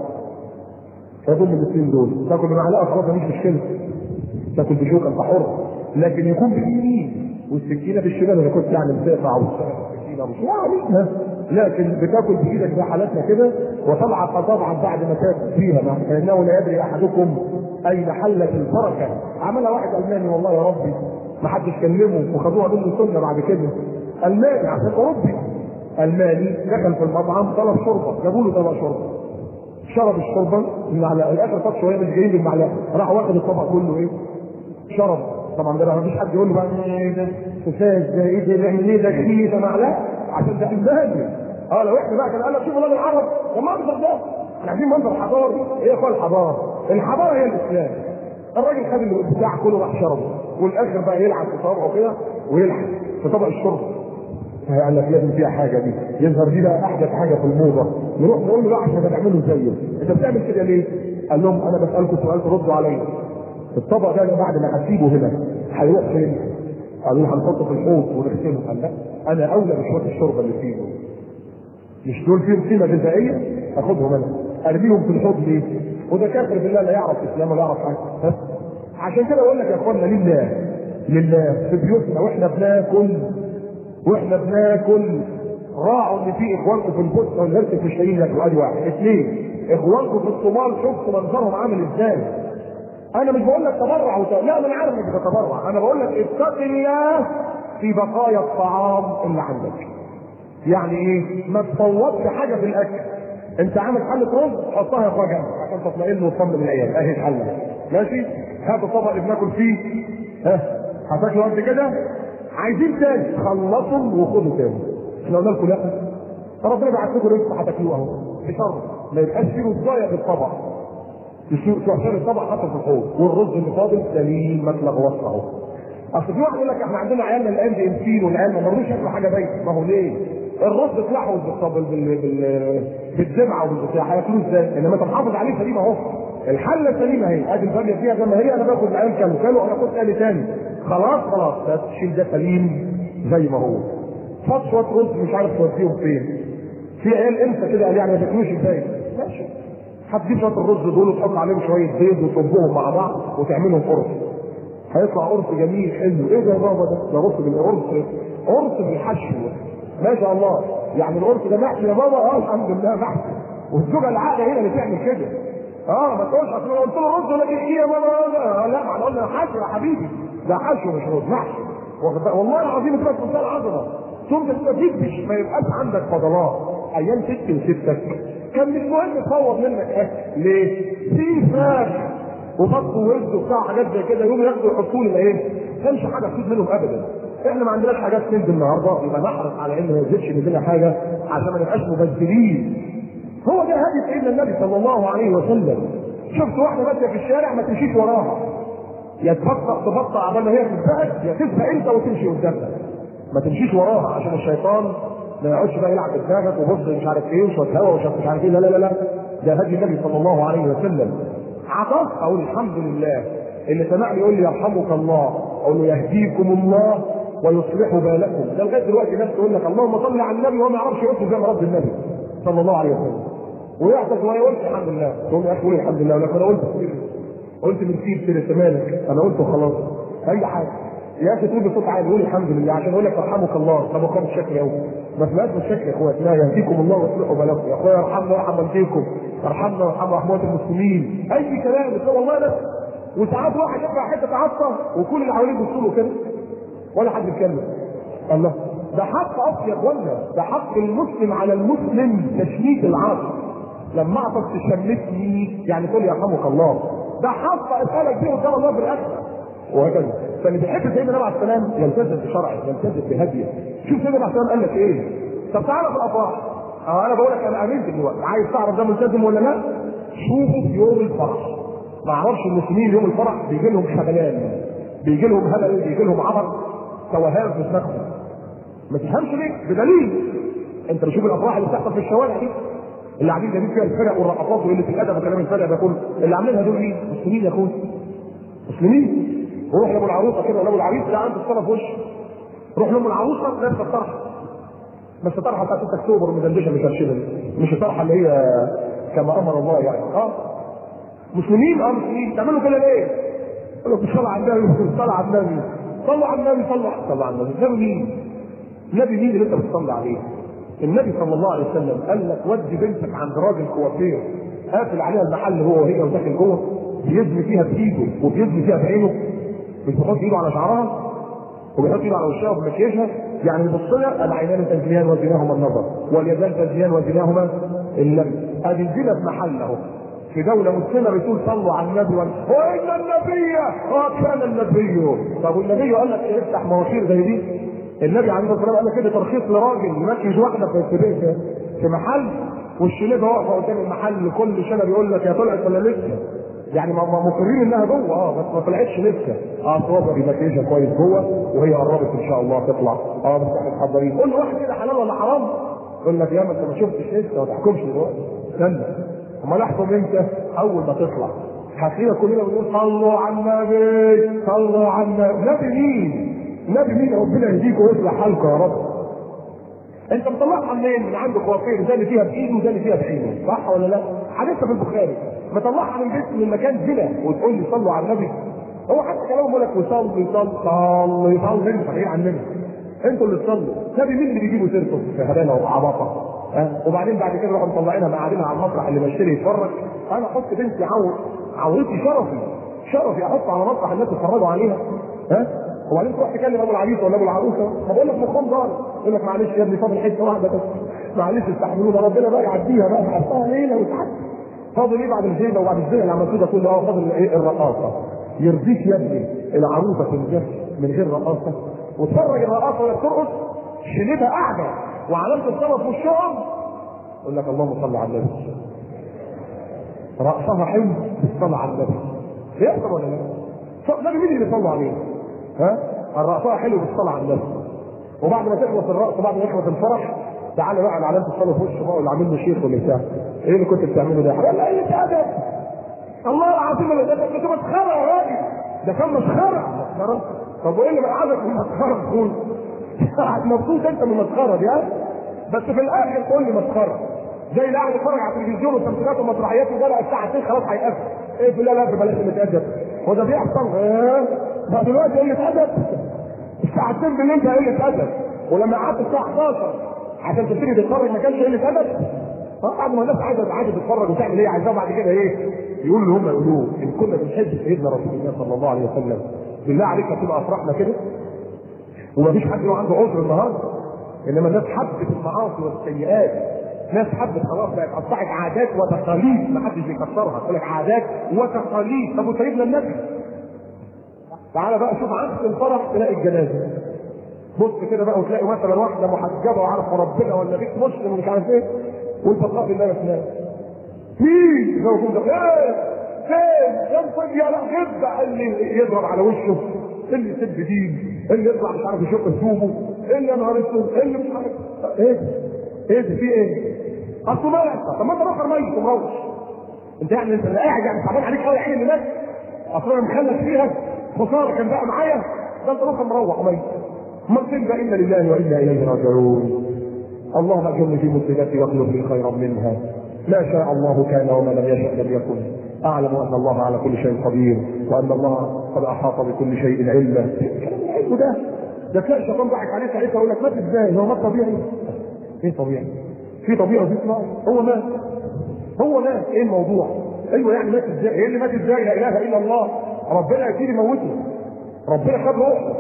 فدول الاثنين دول. تاكل بمعلقه خلاص مفيش مشكله، تاكل بشوكه انت حر، لكن يكون باليمين والسكينه بالشمال. انا كنت يعني بتقطع والسكينه مش يعني، لكن بتاكل بايدك زي حالتنا كده، وطبعا طبعا بعد ما تاكل فيها فانه لا يدري احدكم اين حلت البركه. عملها واحد الماني والله يا ربي ما حدش كلمه وخدوها منه سنه بعد كده. الماني عشان اوروبي الماني دخل في المطعم طلب شوربه، جابوا له طبق شوربه، شرب الشوربه المعلقه، الاخر طب شويه مش جايين بالمعلقه، راح واخد الطبق كله ايه؟ شرب. طبعا ده ما فيش حد يقول له بقى ايه ده؟ فساس ده ايه ده؟ بيعمل ايه ده؟ كتير ده معلقه عشان ده الماني. لو احنا بقى كان قال لك شوفوا الراجل العرب المنظر ده، احنا عايزين منظر حضاري. ايه يا اخويا الحضاره؟ الحضاره هي الاسلام. الراجل خد البتاع كله راح شربه، والاخر بقى يلعب في طبقه كده ويلعب في طبق الشرب. قال لك لازم فيها حاجه دي، يظهر دي بقى احدث حاجه في الموضه. نروح نقول له لا احنا بنعمله زيه. انت بتعمل كده ليه؟ قال لهم انا بسالكم سؤال تردوا عليا. الطبق ده بعد ما هسيبه هنا هيروح فين؟ قالوا هنحطه في الحوض ونغسله. قال لا، انا اولى بشويه الشوربه اللي فيه. مش دول فيهم قيمه غذائيه؟ اخدهم انا ارميهم في الحوض ليه؟ وده كافر بالله لا يعرف اسلام ولا يعرف حاجه. عشان كده بقول لك يا اخوانا، لله في بيوتنا واحنا بناكل راعوا ان في اخوانكم في البوسنه والهرسك مش لاقيين ياكلوا. ادي واحد. اثنين، اخوانكم في الصومال شفتوا منظرهم عامل ازاي. انا مش بقول لك تبرع لا، انا عارف انك بتتبرع، انا بقول لك اتق الله في بقايا الطعام اللي عندك. يعني ايه؟ ما تفوتش حاجه في الاكل. انت عامل حله رز، حطها يا اخويا جنبك عشان تطمئن وتطمن العيال. اهي الحله ماشي، هاتوا طبق اللي بناكل فيه. هتاكلوا قد كده؟ عايزين تاني خلصوا وخدوا تاني. احنا قلنا لكم لا، ربنا بعت لكم رزق هتاكلوه اهو بشرط ما يبقاش فيه رزايه في الطبق. تحشر الطبق حتى في الحوض، والرز اللي فاضل سليم ما تلغوصش اهو. اصل في واحد يقول لك احنا عندنا عيالنا الان بانسين والعيال ما مرضوش ياكلوا حاجه بايته. ما هو ليه؟ الرز اتلحوظ بالدمعه وبالبتاع، هياكلوه ازاي؟ انما انت محافظ عليه سليم اهو. الحله سليمه اهي، ادي الفريه فيها زي ما هي. انا باخد العيال كانوا انا اخد تاني خلاص بس تشيل ده سليم زي ما هو. فاض شويه رز مش عارف توديهم فين. في عيال انت كده قال يعني ما بياكلوش ازاي؟ ماشي، هتجيب شويه الرز دول وتحط عليهم شويه بيض وتصبهم مع بعض وتعملهم قرص. هيطلع قرص جميل حلو. ايه ده يا بابا ده قرص بالحشو ما شاء الله. يعني القرص ده محشي يا بابا؟ الحمد لله محشي. والزوجه العاقله هي اللي تعمل كده. ما تقولش اصل قلت له رز ولا ايه يا بابا؟ لا، احنا قلنا حشو يا حبيبي، ده حشو مش رز، محشي. والله العظيم تبقى في منتهى العظمه. ثم تستفيد ما يبقاش عندك فضلات. ايام ستي وستك كان مش مهم تصور منك اكل. ليه؟ في فراخ وبط ورز وبتاع حاجات زي كده، يقوموا ياخدوا يحطوا لنا ايه؟ ما كانش حاجه تفيد منهم ابدا. احنا ما عندناش حاجات تنزل النهارده، يبقى نحرص على ان ما ينزلش مننا حاجه عشان ما نبقاش مبذرين. هو ده هدي سيدنا النبي صلى الله عليه وسلم. شفت واحده ماشيه في الشارع ما تمشيش وراها، يا تبطأ عبال ما هي تسبقك، يا تسبق انت وتمشي قدامها. ما تمشيش وراها عشان الشيطان ما يقعدش بقى يلعب بدماغك وبص مش عارف ايه وشويه هوا وشويه مش عارف ايه. لا، ده هدي النبي صلى الله عليه وسلم. عطف اقول الحمد لله. اللي سمعني يقول لي يرحمك الله، اقول له يهديكم الله ويصلح بالكم. ده لغايه دلوقتي ناس تقول لك اللهم صل على النبي وهو ما يعرفش يقول زي ما رد النبي صلى الله عليه وسلم، ويعطف ولا يقول الحمد لله. تقول له يا اخي قول الحمد لله، لكن انا قلت من فيه كده مالك، انا قلته خلاص. اي حاجه يا اخي تقول بصوت عالي قول الحمد لله عشان اقول لك يرحمك الله. طب وخد الشكل قوي، ما سمعتش بالشكل يا اخويا. لا، يهديكم الله ويصلحوا بالكم يا اخويا. يرحمنا ويرحم والديكم، يرحمنا ويرحم رحمات المسلمين. اي كلام بس والله بس. وساعات واحد يرفع حته عطه وكل اللي حواليه بيبصوا له كده ولا حد يتكلم. الله، ده حق اصل يا اخوانا، ده حق المسلم على المسلم تشميت العاطف. لما اعطف تشمتني يعني تقول يرحمك الله، ده حق اسالك بيه قدام الله بالاخره وهكذا. فاللي بيحب سيدنا النبي عليه السلام يلتزم بشرعه، يلتزم بهديه. شوف سيدنا عليه السلام قال لك ايه؟ طب تعالى في الافراح. انا بقول لك انا امنت دلوقتي، عايز تعرف ده ملتزم ولا لا؟ شوفوا في يوم الفرح. ما اعرفش المسلمين يوم الفرح بيجي لهم خبلان، بيجي لهم هبل، بيجي لهم عبط، توهان في دماغهم. ما تفهمش ليه؟ بدليل انت بتشوف الافراح اللي بتحصل في الشوارع دي، اللي قاعدين جايبين فيها الفرق والرقصات واللي في الادب وكلام الفرق ده كله، اللي عاملينها دول مين؟ مسلمين يا اخويا، مسلمين. وروح لابو العروسه كده ولا ابو العريس ده عنده الصلاه في وشه. روح لام العروسه لابسه الطرحه، بس الطرحه بتاعت 6 اكتوبر مدندشه مكرشمه، مش الطرحه اللي هي كما امر الله يعني. مسلمين مسلمين. تعملوا كده ليه؟ يقول لك الصلاه على النبي، الصلاه على النبي، صلوا على النبي، صلوا على النبي. النبي مين؟ النبي مين اللي انت بتصلي عليه؟ النبي صلى الله عليه وسلم قال لك ودي بنتك عند راجل كوافير قافل عليها المحل هو وهي وداخل جوه بيزني فيها بايده وبيزني فيها بعينه، مش بيحط ايده على شعرها وبيحط ايده على وشها وبمكياجها، يعني يبص لها العينان تزنيان وزناهما النظر واليدان تزنيان وزناهما اللمس. ادي الزنا في محل اهو في دوله مسلمه بتقول صلوا على النبي وان النبي كان النبي. طب والنبي قال لك افتح مواشير زي دي؟ النبي عليه الصلاه والسلام قال لك كده ترخيص لراجل يمكيج واحده في محل والشنيبه واقفه قدام المحل كل سنه بيقول لك يا طلعت ولا لسه؟ يعني ما مقرين انها جوه بس ما طلعتش لسه. صوابها بيمكيجها كويس جوه وهي قربت ان شاء الله تطلع. بس احنا محضرين. قول له واحد كده حلال ولا حرام؟ يقول لك يا ما انت ما شفتش لسه ما تحكمش دلوقتي، استنى. امال احكم امتى؟ اول ما تطلع. هتلاقينا كلنا بنقول صلوا على النبي، صلوا على النبي. نبي مين؟ نبي مين ربنا يهديكم ويصلح حالكم يا رب. انت مطلعها منين؟ من عند كوافير ده اللي فيها بايده وده اللي فيها بعينه، صح ولا لا؟ حديثها في البخاري. مطلعها من بيت من مكان زنا وتقول لي صلوا على النبي. هو حتى كلامه بيقول لك وصلي صلي انت ايه عننا؟ انتوا اللي تصلوا. نبي مين اللي بيجيبوا سيرته في هبانه وعباطه؟ وبعدين بعد كده راحوا مطلعينها مقعدينها على المسرح اللي بشتري يتفرج. انا احط بنتي عورتي شرفي احط على مسرح الناس يتفرجوا عليها. وبعدين تروح تكلم ابو العريس ولا ابو العروسه، ما بقول لك مخهم ضارب، يقول لك معلش يا ابني فاضل حته واحده بس، معلش استحملونا ربنا بقى يعديها بقى حطها ليله وتعدي. فاضل ايه بعد الزينه وبعد الزينه اللي عملتوه ده كله؟ فاضل ايه؟ الرقاصه. يرضيك يا ابني العروسه تنجح من غير رقاصه؟ وتفرج الرقاصه وهي بترقص شنبها قاعده وعلامه الصلاه في وشهم، يقول لك اللهم صل على النبي. رقصها حلو بالصلاه على النبي. بيحصل ولا لا؟ النبي مين اللي بيصلوا عليه؟ الرقصها حلو بالصلاه على النبي. وبعد ما تخلص الرقص وبعد ما يخلص الفرح تعالى بقى على علامه الصلاه في وشه بقى اللي عامل له شيخ ولا بتاع. ايه اللي كنت بتعمله ده؟ قال لا ايه ادب. الله العظيم ده كنت مسخره يا راجل. ده كان مسخره. طب وايه اللي بقعدك من مسخره تقول؟ مبسوط انت من المسخره دي؟ بس في الاخر تقول لي مسخره. زي اللي قاعد يتفرج على التلفزيون وتمثيلات ومسرحيات وده بقى الساعه 2 خلاص هيقفل. ايه في لا بلاش نتأدب. هو ده بيحصل؟ بقى دلوقتي قله ادب. الساعه 2 بالليل ده قله ادب. ولما قعدت الساعه 11 عشان تبتدي تتفرج ما كانش قله ادب؟ بعد ما الناس عايزه تتفرج وتعمل ايه؟ عايزاه بعد كده ايه؟ يقولوا اللي هم يقولوه. ان كنا بنحب سيدنا رسول الله صلى الله عليه وسلم بالله عليك هتبقى افراحنا كده؟ ومفيش حد له عنده عذر النهارده. انما الناس حبت المعاصي والسيئات. ناس حبت خلاص بقت اصبحت عادات وتقاليد ما حدش بيكسرها. يقول لك عادات وتقاليد. طب وسيدنا النبي؟ تعالى بقى شوف عكس الفرح تلاقي الجنازه. بص كده بقى وتلاقي مثلا واحده محجبه وعارفه ربنا ولا بيت مسلم ومش عارف ايه وانت تقف الله مثلا مين؟ لو كنت فين؟ ينطق يا لا كده اللي يضرب على وشه، اللي يسب دين، اللي يطلع مش عارف يشق ثوبه، اللي يا نهار اسود، اللي مش عارف ايه ده في ايه؟ اصله ما يحصل. طب ما انت راخر ميت ومروح. انت يعني انت قاعد يعني تعبان عليك قوي عين الناس. اصل انا مخلص فيها خساره كان بقى معايا ده انت راخر مروح ميت. مرتين بقى انا لله وانا اليه راجعون. اللهم اجرني في مصيبتي واخلف لي خيرا منها. ما شاء الله كان وما لم يشاء لم يكن. اعلم ان الله على كل شيء قدير وان الله قد احاط بكل شيء علما. الكلام العلم ده تلاقي الشيطان ضحك عليه ساعتها يقول لك مات ازاي؟ هو مات طبيعي؟ ايه طبيعي؟ في طبيعي وفي صناعي. هو مات ايه الموضوع؟ ايوه يعني مات ازاي؟ ايه اللي مات ازاي؟ لا اله الا الله. ربنا يكفيه يموته. ربنا خد روحه.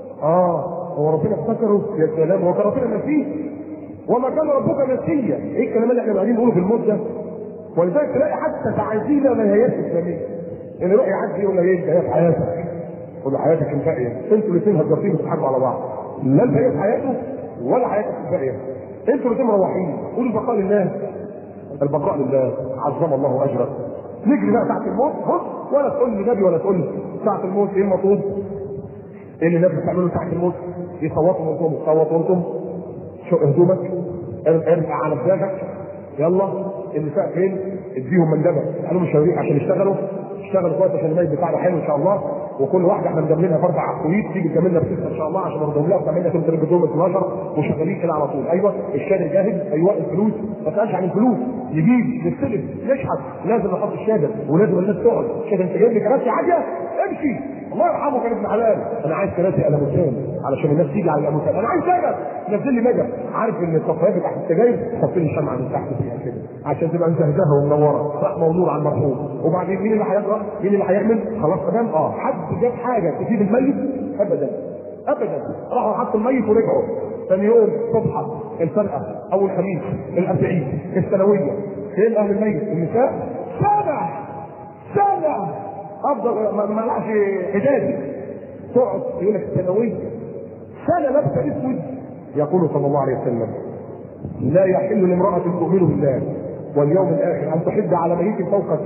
هو ربنا افتكره؟ يا سلام. هو كان ربنا نسيه؟ وما كان ربك نسيا. ايه الكلام اللي احنا قاعدين نقوله في الموت ده؟ ولذلك تلاقي حتى تعزينا منهيات اسلاميه. ان يروح يعدي يقول لك ايه؟ انت حياتك. ولا حياتك الباقيه. انتوا الاثنين هتجربين وتضحكوا على بعض. لا الباقيه حياته ولا حياتك الباقيه. انتوا الاثنين مروحين. قولوا البقاء لله. البقاء لله عظم الله اجرك. نجري بقى ساعه الموت. بص ولا تقول لي نبي ولا تقول لي ساعه الموت ايه المطلوب؟ ايه اللي الناس بتعمله ساعه الموت؟ يصوتوا وانتم تصوتوا وانتم شق هدومك ارفع على دماغك يلا. النساء فين؟ اديهم مندبه قالوا مش هوريك عشان اشتغلوا كويس عشان الميت بتاعنا حلو ان شاء الله. وكل واحده احنا مجملينها ب4 عقويت تيجي تجملنا ب6 ان شاء الله عشان نرضهم لها وتعمل لنا تلفزيون 12 وشغالين كده على طول. ايوه الشادر جاهز. ايوه الفلوس ما تسالش عن الفلوس. يجيب نستلف نشحت لازم نحط الشادر ولازم الناس تقعد. الشادر انت جايب لي كراسي عاليه امشي. الله يرحمه كان ابن حلال. انا عايز كراسي الاموتان علشان الناس تيجي على الاموتان. انا عايز نجف نزل لي نجف. عارف ان الصفايات بتاعت السجاير حط لي شمعه من تحت فيها كده عشان تبقى مزهزهه ومنوره رحمه ونور على المرحوم. وبعدين مين اللي هيقرا؟ مين اللي هيعمل؟ خلاص تمام. حد جاب حاجه تفيد الميت؟ ابدا. راحوا حطوا الميت ورجعوا ثاني يوم صبحه الفرقه اول خميس الاربعين السنويه. فين اهل الميت؟ النساء. سنه افضل ما لعش حجازي تقعد يقول لك الثانويه سنه لابسه اسود. يقول صلى الله عليه وسلم لا يحل لامراه تؤمن بالله واليوم الاخر ان تحد على ميت فوق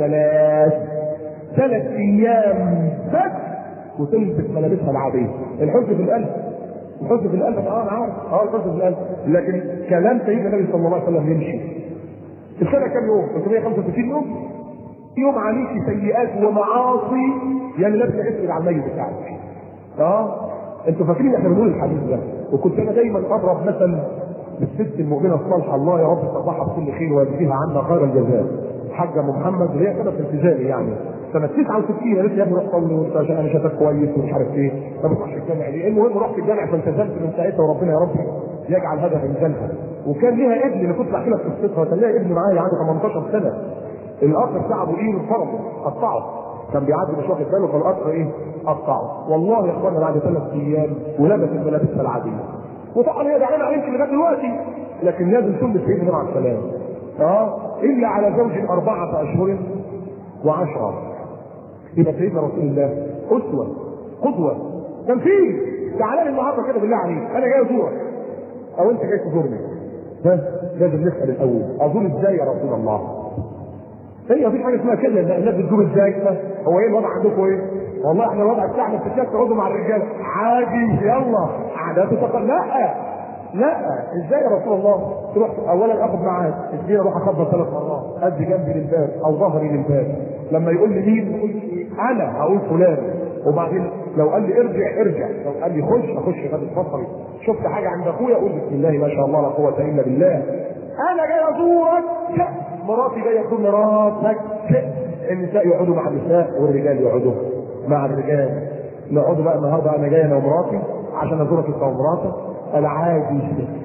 3 ايام بس وتلبس ملابسها العاديه. الحزن في القلب انا عارف الحزن في القلب. لكن كلام سيدنا النبي صلى الله عليه وسلم يمشي. السنه كام يوم؟ 365 يوم عليك سيئات ومعاصي يعني لابسه اسود على الميت بتاعك. انتوا فاكرين احنا بنقول الحديث ده، وكنت انا دايما اضرب مثل بالست المؤمنه الصالحه، الله يا رب تصبحها بكل خير ويجزيها عنا خير الجزاء، الحاجه ام محمد، اللي هي كانت في التزامي يعني سنه 69، قالت لي يا ابني روح صلي وانت عشان انا شايفك كويس ومش عارف ايه، ما بتروحش الجامع ليه؟ المهم رحت الجامع فالتزمت من ساعتها، وربنا يا رب يجعل هذا ميزانها. وكان ليها ابن، اللي كنت بحكي لك قصتها، كان ليها ابن معايا عنده 18 سنه، القطر بتاع ابو ايه فرمه قطعه، كان بيعدي مش واخد باله فالقطر ايه قطعه، والله يا اخوانا بعد 3 ايام ولبس ملابسها العاديه. وطبعا هي زعلانه عليك لغايه دلوقتي، لكن لازم تلبس سيدنا النبي عليه السلام الا على زوج 4 أشهر و10. يبقى سيدنا رسول الله اسوه قدوه. كان فيه تعالى لي النهارده كده بالله عليك، انا جاي ازورك او انت جاي تزورني، لازم نسال الاول ازور ازاي يا رسول الله؟ هي مفيش حاجه اسمها كده، الناس بتزور ازاي؟ هو ايه الوضع عندكم ايه؟ والله احنا الوضع بتاعنا في الستات تقعدوا مع الرجال عادي، يلا عادات تقل. لا ازاي يا رسول الله؟ تروح اولا اخد معاك اديني اروح اخبط 3 مرات، ادي جنبي للباب او ظهري للباب، لما يقول لي مين اقول انا، هقول فلان، وبعدين لو قال لي ارجع، لو قال لي اخش غد بصري، شفت حاجه عند اخويا اقول بسم الله ما شاء الله لا قوه الا بالله، انا جاي ازورك، مراتي جايه تزور مراتك، النساء يقعدوا مع النساء والرجال يقعدوا مع الرجال، نقعدوا بقى النهارده انا جاي انا ومراتي عشان ازورك انت ومراتك، العادي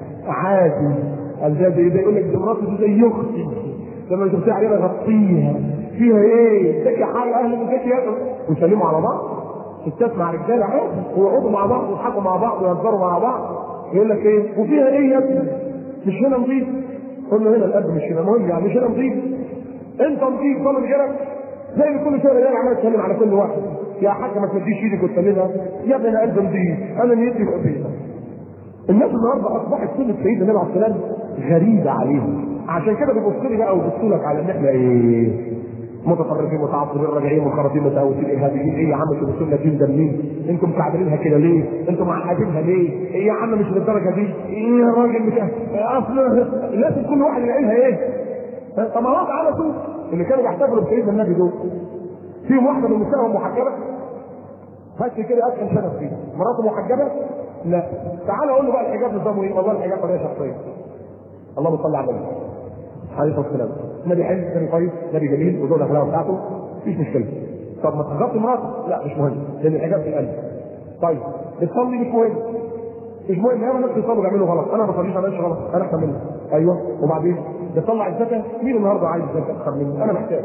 الجاد ده يقول لك دي مراتي دي زي اختي، لما شفتها عليها غطيها فيها ايه؟ تكي حاجه اهل البيت ياكلوا ويسلموا على بعض، ستات مع رجاله عادي ويقعدوا مع بعض ويضحكوا مع بعض ويهزروا مع بعض، يقول لك ايه؟ وفيها ايه يا ابني؟ مش هنا نظيف؟ قول له هنا الاب مش هنا، المهم يعني مش هنا نظيف؟ انت نظيف ضامن غيرك؟ زي ما كل شويه رجاله عمال تسلم على كل واحد، يا حاجه ما تمديش ايدك وتسلمها، يا ابني انا قلبي نظيف، انا نيتي نظيفه. الناس النهارده اصبحت سنه سيدنا النبي عليه السلام غريبه عليهم، عشان كده بيبصوا لي بقى ويبصوا لك على ان احنا ايه؟ متطرفين متعصبين راجعين مخرطين متهوسين ارهابيين، ايه يا عم تبصوا لنا دين ده منين؟ انتم مكعبلينها كده ليه؟ انتم معقدينها ليه؟ ايه يا عم مش للدرجه دي؟ ايه يا راجل مش اصل لازم كل واحد يلاقيها ايه؟ طب ما هو تعالى شوف اللي كانوا بيحتفلوا بسيدنا النبي دول فيهم واحده من نسائهم محجبه؟ بس كده ادخل شرف فيه، مراته محجبه؟ لا. تعال اقول له بقى الحجاب نظامه ايه؟ والله الحجاب قضيه شخصيه. اللهم صل على النبي عليه الصلاه والسلام. نبي حلو، نبي كويس، نبي جميل، وذوق الاخلاق بتاعته مفيش مشكله. طب ما تحجبش مراتك؟ لا مش مهم، لان الحجاب في القلب. طيب بتصلي؟ مش مهم، ياما الناس بيصلوا بيعملوا غلط، انا ما بصليش ما غلط، انا احسن منك. ايوه وبعدين بتطلع الزكاه؟ مين النهارده عايز الزكاه اكثر مني؟ انا محتاج.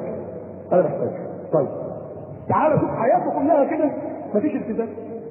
طيب تعالى شوف حياته كلها كده مفيش التزام.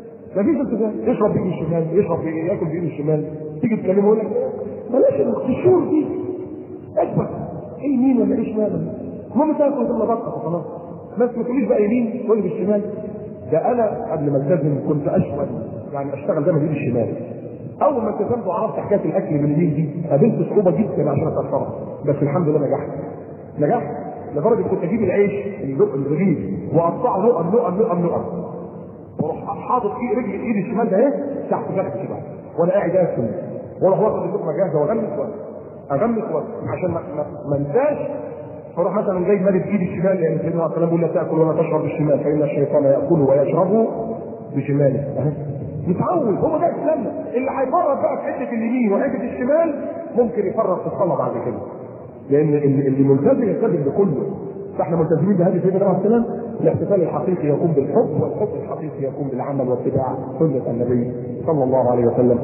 يشرب بايده الشمال، ياكل بايده الشمال، تيجي تكلمه يقول لك بلاش الشهور دي اكبر ايه يمين ولا ايه شمال، المهم تاكل ثم بطه وخلاص، بس ما تقوليش بقى يمين تقول بالشمال. ده انا قبل ما التزم كنت اشتغل يعني اشتغل دايما بايدي الشمال، اول ما التزمت وعرفت حكايه الاكل باليمين دي قابلت صعوبه جدا عشان اتاثرها، بس الحمد لله نجحت لدرجه كنت اجيب العيش الرغيف واقطعه نقط واروح حاطط فيه رجل ايدي الشمال ده اهي تحت فخذي كده وانا قاعد اكل، واروح واخد اللقمه جاهزه واغمس عشان ما انساش، فاروح مثلا جاي مالي بايدي الشمال، لان سيدنا عليه السلام بيقول لا تاكل ولا تشرب بالشمال فان الشيطان ياكل ويشرب بشماله. يتعود، هو ده اسلامنا. اللي هيفرط بقى في حته اليمين وحته الشمال ممكن يفرط في الصلاه بعد كده، لان اللي ملتزم يلتزم بكله. فاحنا ملتزمين بهذه سيدنا عليه السلام. الاحتفال الحقيقي يكون بالحب، والحب الحقيقي يكون بالعمل واتباع سنه النبي صلى الله عليه وسلم.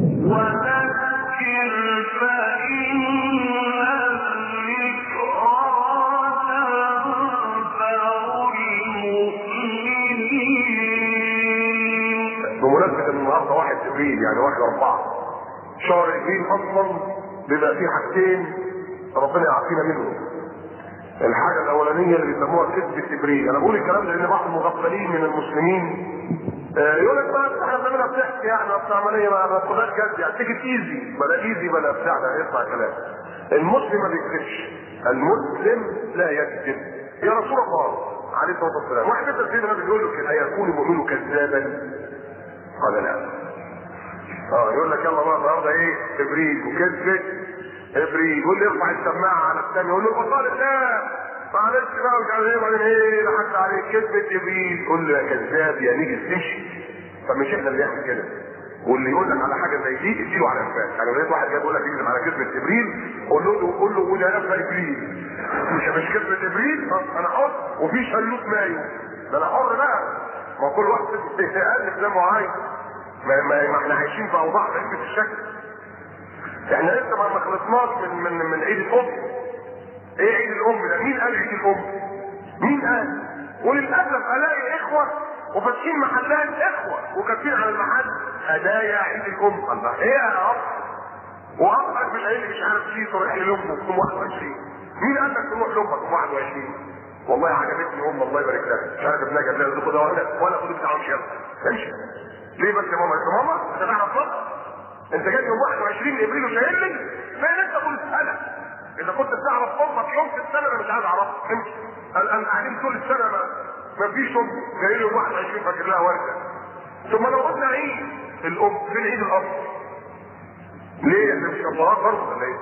بمناسبة ان النهارده 1 ابريل يعني 1/4 شهر ابريل اصلا بيبقى فيه حاجتين ربنا يعافينا منهم. الحاجه الاولانيه اللي بيسموها كذبه ابريل، انا بقول الكلام ده لان بعض المغفلين من المسلمين يقول لك بقى احنا بنعملها بتحكي يعني اصل عمليه ما تاخدهاش جد يعني تيجي ايزي بلا بتاع ده يطلع كلام. المسلم ما بيكذبش، المسلم لا يكذب. يا رسول الله عليه الصلاه والسلام واحد مثل سيدنا بيقول له كده ايكون المؤمن كذابا؟ قال لا. يقول لك يلا بقى النهارده ايه؟ ابريل وكذبه ابريل، يقول لي ارفع السماعه على الثاني يقول له بطال الله معلش بقى مش عارف ايه وبعدين ايه لحقت عليك كذبه ابريل، قول له يا كذاب يا نيجي تمشي طب مش احنا اللي نعمل كده؟ واللي يقول لك على حاجه زي دي اديله على قفاك. يعني لو لقيت واحد جاي يقول لك يكذب على كذبه ابريل قول له وده قفا ابريل. مش كذبه ابريل انا حر وفي شلوت مايو ده انا حر بقى. ما كل واحد يألف زي ما هو عايز. ما احنا عايشين في اوضاع غريبه الشكل. احنا لسه ما خلصناش من عيد الام. ايه عيد الام ده؟ مين قال عيد الام؟ مين قال؟ وللاسف الاقي اخوه وفاتحين محلات اخوه وكاتبين على المحل هدايا عيد الام. الله ايه يا اب؟ وابك مش قايل مش عارف شيء تروح لامك يوم 21. مين قال لك تروح لامك يوم 21؟ والله عجبتني الله يبارك لها. مش عارف ابنها جاب لها الزبده ده ولا خد بتاع مش امشي. ليه بس يا ماما؟ يا ماما انت تعرف صح؟ انت جاي يوم 21 ابريل وشايل لي؟ فين انت كل سنه؟ اذا كنت بتعرف امك يوم في السنه انا مش عايز اعرفها. امشي. الان قاعدين طول السنه ما فيش ام جاي لي يوم 21 فاكر لها ورده. ثم لو قلنا عيد الام فين عيد الاب؟ ليه؟ احنا مش كبارات برضه ولا ايه؟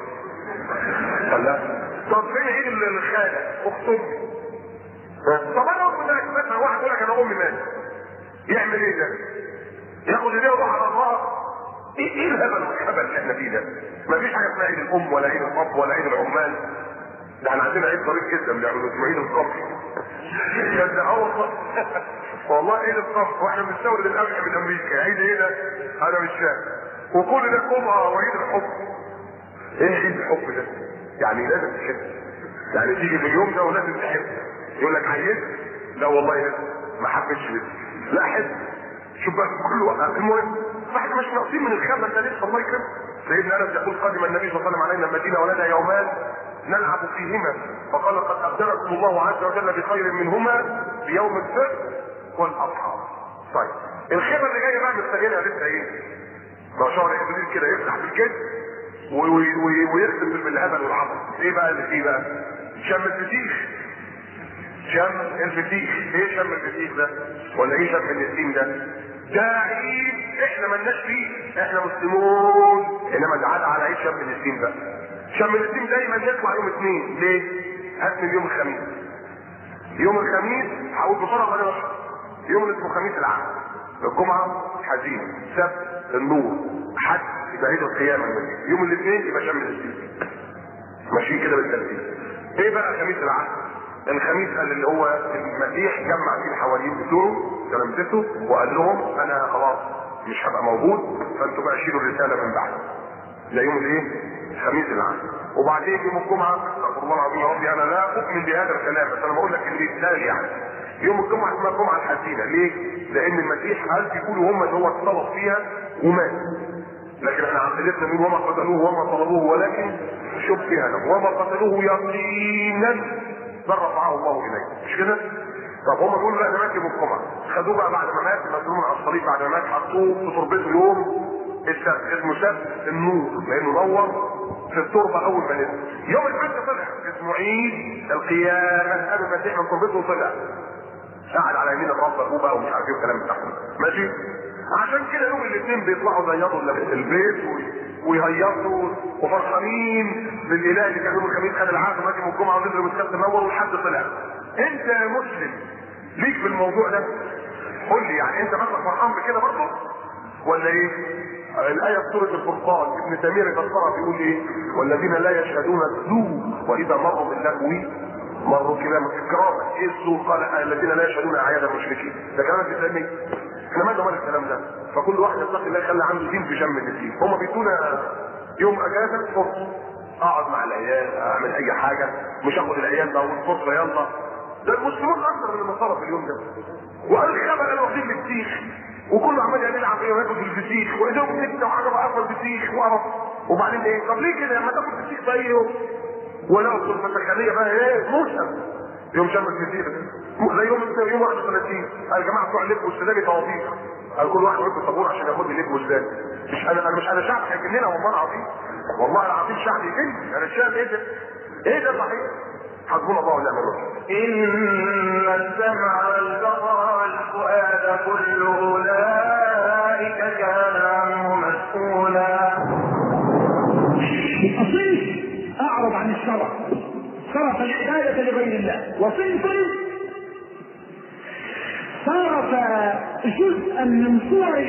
لا. طب فين عيد الخاله؟ اخت امي. طب انا اقول لك مثلا واحد يقول لك انا امي ماتت. يعمل ايه ده؟ ياخد ايديه ويروح على الله. ايه الهبل والهبل اللي احنا فيه ده؟ مفيش حاجه اسمها عيد الام ولا عيد الاب ولا عيد العمال. ده احنا عندنا عيد طريق جدا بيعملوا اسمه عيد القمح. ده والله عيد القمح واحنا بنستورد القمح من امريكا. عيد ايه ده؟ انا مش فاهم. وكل ده جمعه وعيد الحب. ايه عيد الحب ده؟ يعني لازم تحب. يعني تيجي في اليوم ده ولازم تحب. يقول لك عيد؟ لا والله لازم. ما حبيتش لسه. لا حب. شوف بقى كل وقت. المهم فاحنا مش ناقصين من الخبر ده لسه الله يكرمك. سيدنا انس يقول قدم النبي صلى الله عليه وسلم علينا المدينه ولنا يومان نلعب فيهما فقال قد ابدلكم الله عز وجل بخير منهما في يوم الفطر والاضحى. طيب الخبر اللي جايه بقى محتاجينها لسه ايه؟ ما شهر ابريل كده يفتح بالكذب ويختم بالهبل والعبط. ايه بقى اللي فيه بقى؟ شم الفتيخ. شم الفتيخ. ايه شم الفتيخ ده؟ ولا ايه شم اليتيم ده؟ ده عيد احنا مالناش فيه. احنا مسلمون. انما ده عاد على عيد شم اليتيم ده. شم اليتيم دايما يطلع يوم اثنين. ليه؟ هات من يوم الخميس. يوم الخميس هقول بسرعه وانا بشرح. يوم اسمه خميس العهد. الجمعه حزين. سبت النور. حد يبقى عيد القيامه. يوم الاثنين يبقى شم اليتيم. ماشيين كده بالترتيب. ايه بقى خميس العهد؟ الخميس قال اللي هو المسيح جمع فيه الحواريين بتوعه تلامذته وقال لهم انا خلاص مش هبقى موجود فانتوا بقى شيلوا الرساله من بعد. ده يوم الايه؟ خميس العهد. وبعدين يوم الجمعه استغفر الله العظيم يا ربي انا لا اؤمن بهذا الكلام بس انا بقول لك اللي يتلاقي يعني. يوم الجمعه اسمها الجمعه الحزينه. ليه؟ لان المسيح قال يقولوا هم ان هو اتصلب فيها ومات. لكن احنا عقيدتنا نقول وما قتلوه وما طلبوه ولكن شبه له وما قتلوه يقينا بل رفعه الله اليه. مش كده؟ طب هم بيقولوا لا ده مات يوم الجمعه. خدوه بقى بعد ما مات مسلوم على الصليب بعد ما مات حطوه في تربته يوم السبت اسمه سبت النور لانه نور في التربه اول ما نزل. يوم الحد طلع اسمه عيد القيامه. قبل المسيح من تربته وطلع قاعد على يمين الرب ابوه بقى ومش عارف ايه الكلام بتاعهم. ماشي؟ عشان كده يوم الاثنين بيطلعوا زيطوا البيت ويهيصوا وفرحانين بالاله اللي كان يوم الخميس خد العهد وماشي يوم الجمعه ونزل والسبت منور والحد طلع. انت يا مسلم ليك في الموضوع ده؟ قول لي يعني انت مثلا فرحان بكده برضه ولا ايه؟ الايه في سوره الفرقان ابن تيميه فسرها بيقول ايه؟ والذين لا يشهدون الزور واذا مروا باللغو مروا كده كراما. ايه الزور؟ قال الذين لا يشهدون اعياد المشركين. ده كلام ابن تيميه. احنا مالنا مال الكلام ده؟ فكل واحد يتقي الله يخلي عنده دين في شم الدين. هم بيدونا يوم اجازه فرصه اقعد مع العيال اعمل اي حاجه مش اخد العيال بقى والفرصه يلا. ده المسلمون اكثر من النصارى في اليوم ده. وقال الخبر قالوا واخدين الفسيخ وكله عمال يلعب ايه وياكل الفسيخ وايدهم نكته وحاجه بقى اكل فسيخ وقرف. وبعدين ايه؟ طب ليه كده لما تاكل فسيخ زي يوم ولا اكل فتخليه بقى ايه موسم يوم شم الفسيخ زي يوم 31. قال يا جماعه بتوع اللب والسوداني طوابير. قال كل واحد يحط طابور عشان ياخد اللب والسوداني. انا شعب هيجننا والله العظيم. والله العظيم شعب يجن. انا شايف ايه ده؟ ايه ده صحيح؟ حسبنا الله ونعم الوكيل. إن السمع والبصر والفؤاد كل أولئك كان عنه مسؤولا. صنف أعرض عن الشرع صرف العبادة لغير الله وصنف صرف جزءا من صور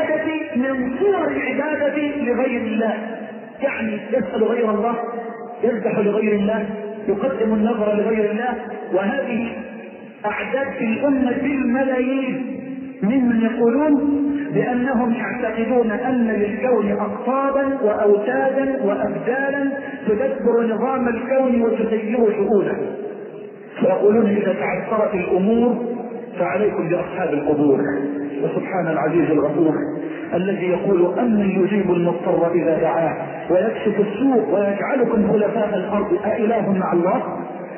العبادة لغير الله، يعني يسأل غير الله، يذبح لغير الله، يقدم النظر لغير الله. وهذه أعداد في الأمة بالملايين ممن يقولون بأنهم يعتقدون أن للكون أقطابا وأوتادا وأبدالا تدبر نظام الكون وتسير شؤونه، ويقولون إذا تعثرت الأمور فعليكم بأصحاب القبور. وسبحان العزيز الغفور الذي يقول أمن يجيب المضطر إذا دعاه ويكشف السوء ويجعلكم خلفاء الأرض أإله مع الله؟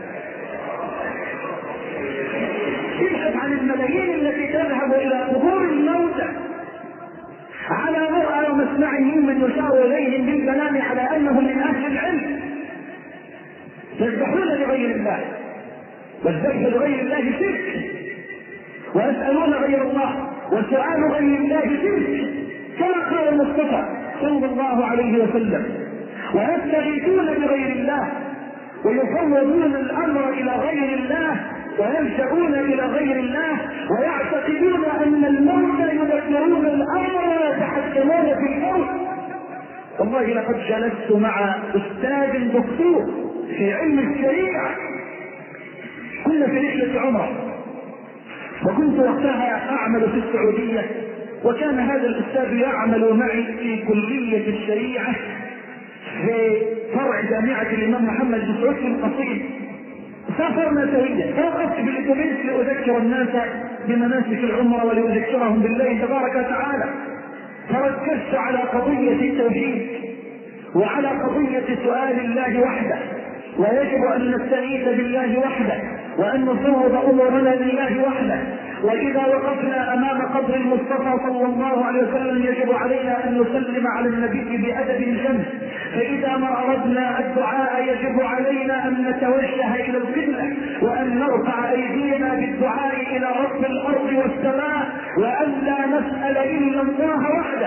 ابحث عن الملايين التي تذهب إلى قبور الموتى على مرأى ومسمع ممن يشار إليهم بالكلام على أنهم من أهل العلم، يذبحون لغير الله، والذبح لغير الله شرك، ويسألون غير الله، وسؤال غير الله شرك كما قال المصطفى صلى الله عليه وسلم. ويستغيثون بغير الله ويفوضون الأمر إلى غير الله ويلجؤون إلى غير الله ويعتقدون أن الموت يدبرون الأمر ويتحكمون في الموت. والله لقد جلست مع أستاذ دكتور في علم الشريعة، كنا في رحلة عمرة، وكنت وقتها أعمل في السعودية، وكان هذا الأستاذ يعمل معي في كلية الشريعة في فرع جامعة الإمام محمد بن سعود في القصيم. سافرنا سويا، فوقفت بالأتوبيس لأذكر الناس بمناسك العمرة ولأذكرهم بالله تبارك وتعالى، فركزت على قضية التوحيد وعلى قضية سؤال الله وحده، ويجب أن نستعيذ بالله وحده وأن نفوض أمورنا لله وحده. وإذا وقفنا أمام قبر المصطفى صلى الله عليه وسلم يجب علينا أن نسلم على النبي بأدب جم. فإذا ما أردنا الدعاء يجب علينا أن نتوجه إلى القبلة وأن نرفع أيدينا بالدعاء إلى رب الأرض والسماء وأن لا نسأل إلا الله وحده.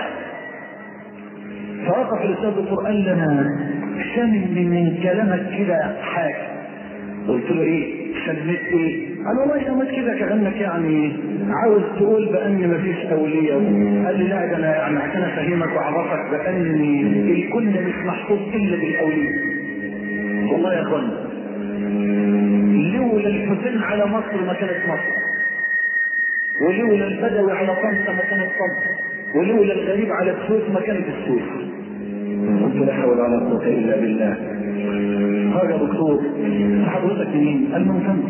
فوقف الأستاذ القرآن لنا شامل من كلامك كده حاجة. قلت له ايه؟ شمت ايه؟ قال والله شمت كده كأنك يعني عاوز تقول بأن مفيش أولية. قال لي لا، ده أنا يعني عشان أفهمك وأعرفك بأن الكل مش محفوظ إلا بالأولية. والله يا أخوان لولا الحسين على مصر ما كانت مصر، ولولا البدوي على طنطا ما كانت طنطا، ولولا الغريب على السويس ما كانت السويس. قلت لا حول ولا قوة إلا بالله. قال يا دكتور حضرتك مين؟ قال من طنطا.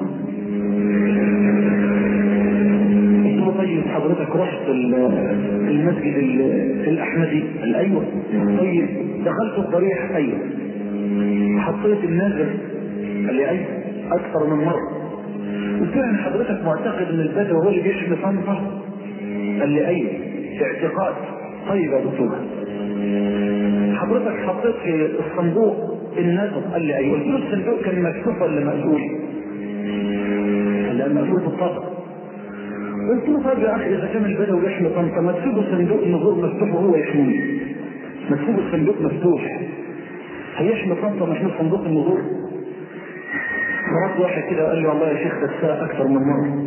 قلت له طيب حضرتك رحت المسجد الأحمدي؟ قال أيوه. طيب دخلت الضريح؟ أيوه. حطيت النازل؟ قال لي أيوه أكثر من مرة. قلت له حضرتك معتقد ان البدو هو اللي بيشفي طنطا؟ قال لي ايوه اعتقاد. طيب يا دكتور حضرتك حطيت في الصندوق النذر؟ قال لي ايوه. قلت له الصندوق كان مكتوب ولا مقفول؟ قال لي مقفول بالطبع. قلت له طيب يا اخي اذا كان البدو بيحمي طنطا ما تسيبوا صندوق النذور مفتوح وهو يحميه، ما تسيبوا الصندوق مفتوح، هيحمي طنطا محمي صندوق النذور؟ فرد واحد كده وقال لي والله يا شيخ ده الساعة أكثر من مرة.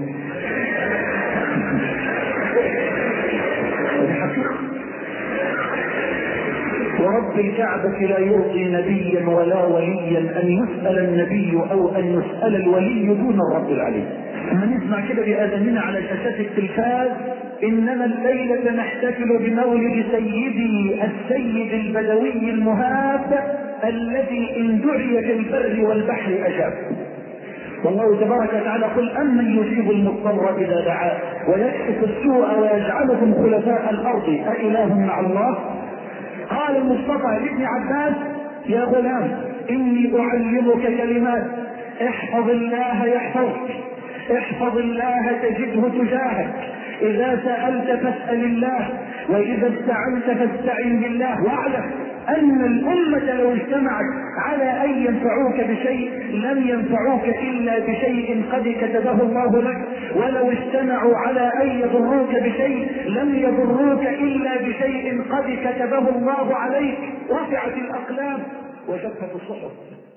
ورب الكعبة لا يعطي نبيا ولا وليا أن يسأل النبي أو أن يسأل الولي دون الرب العلي. أما نسمع كده بآذاننا على شاشات التلفاز إننا الليلة نحتفل بمولد سيدي السيد البدوي المهاب الذي إن دعي في البر والبحر أجاب. والله تبارك وتعالى قل أمن يجيب المضطر إذا دعاه ويكشف السوء ويجعلكم خلفاء الأرض أإله مع الله؟ قال المصطفى لابن عباس يا غلام إني أعلمك كلمات احفظ الله يحفظك، احفظ الله تجده تجاهك، إذا سألت فاسأل الله وإذا استعنت فاستعن بالله، واعلم أن الأمة لو اجتمعت على أن ينفعوك بشيء لم ينفعوك إلا بشيء قد كتبه الله لك، ولو اجتمعوا على أن يضروك بشيء لم يضروك إلا بشيء قد كتبه الله عليك. رفعت الأقلام وجفت الصحف.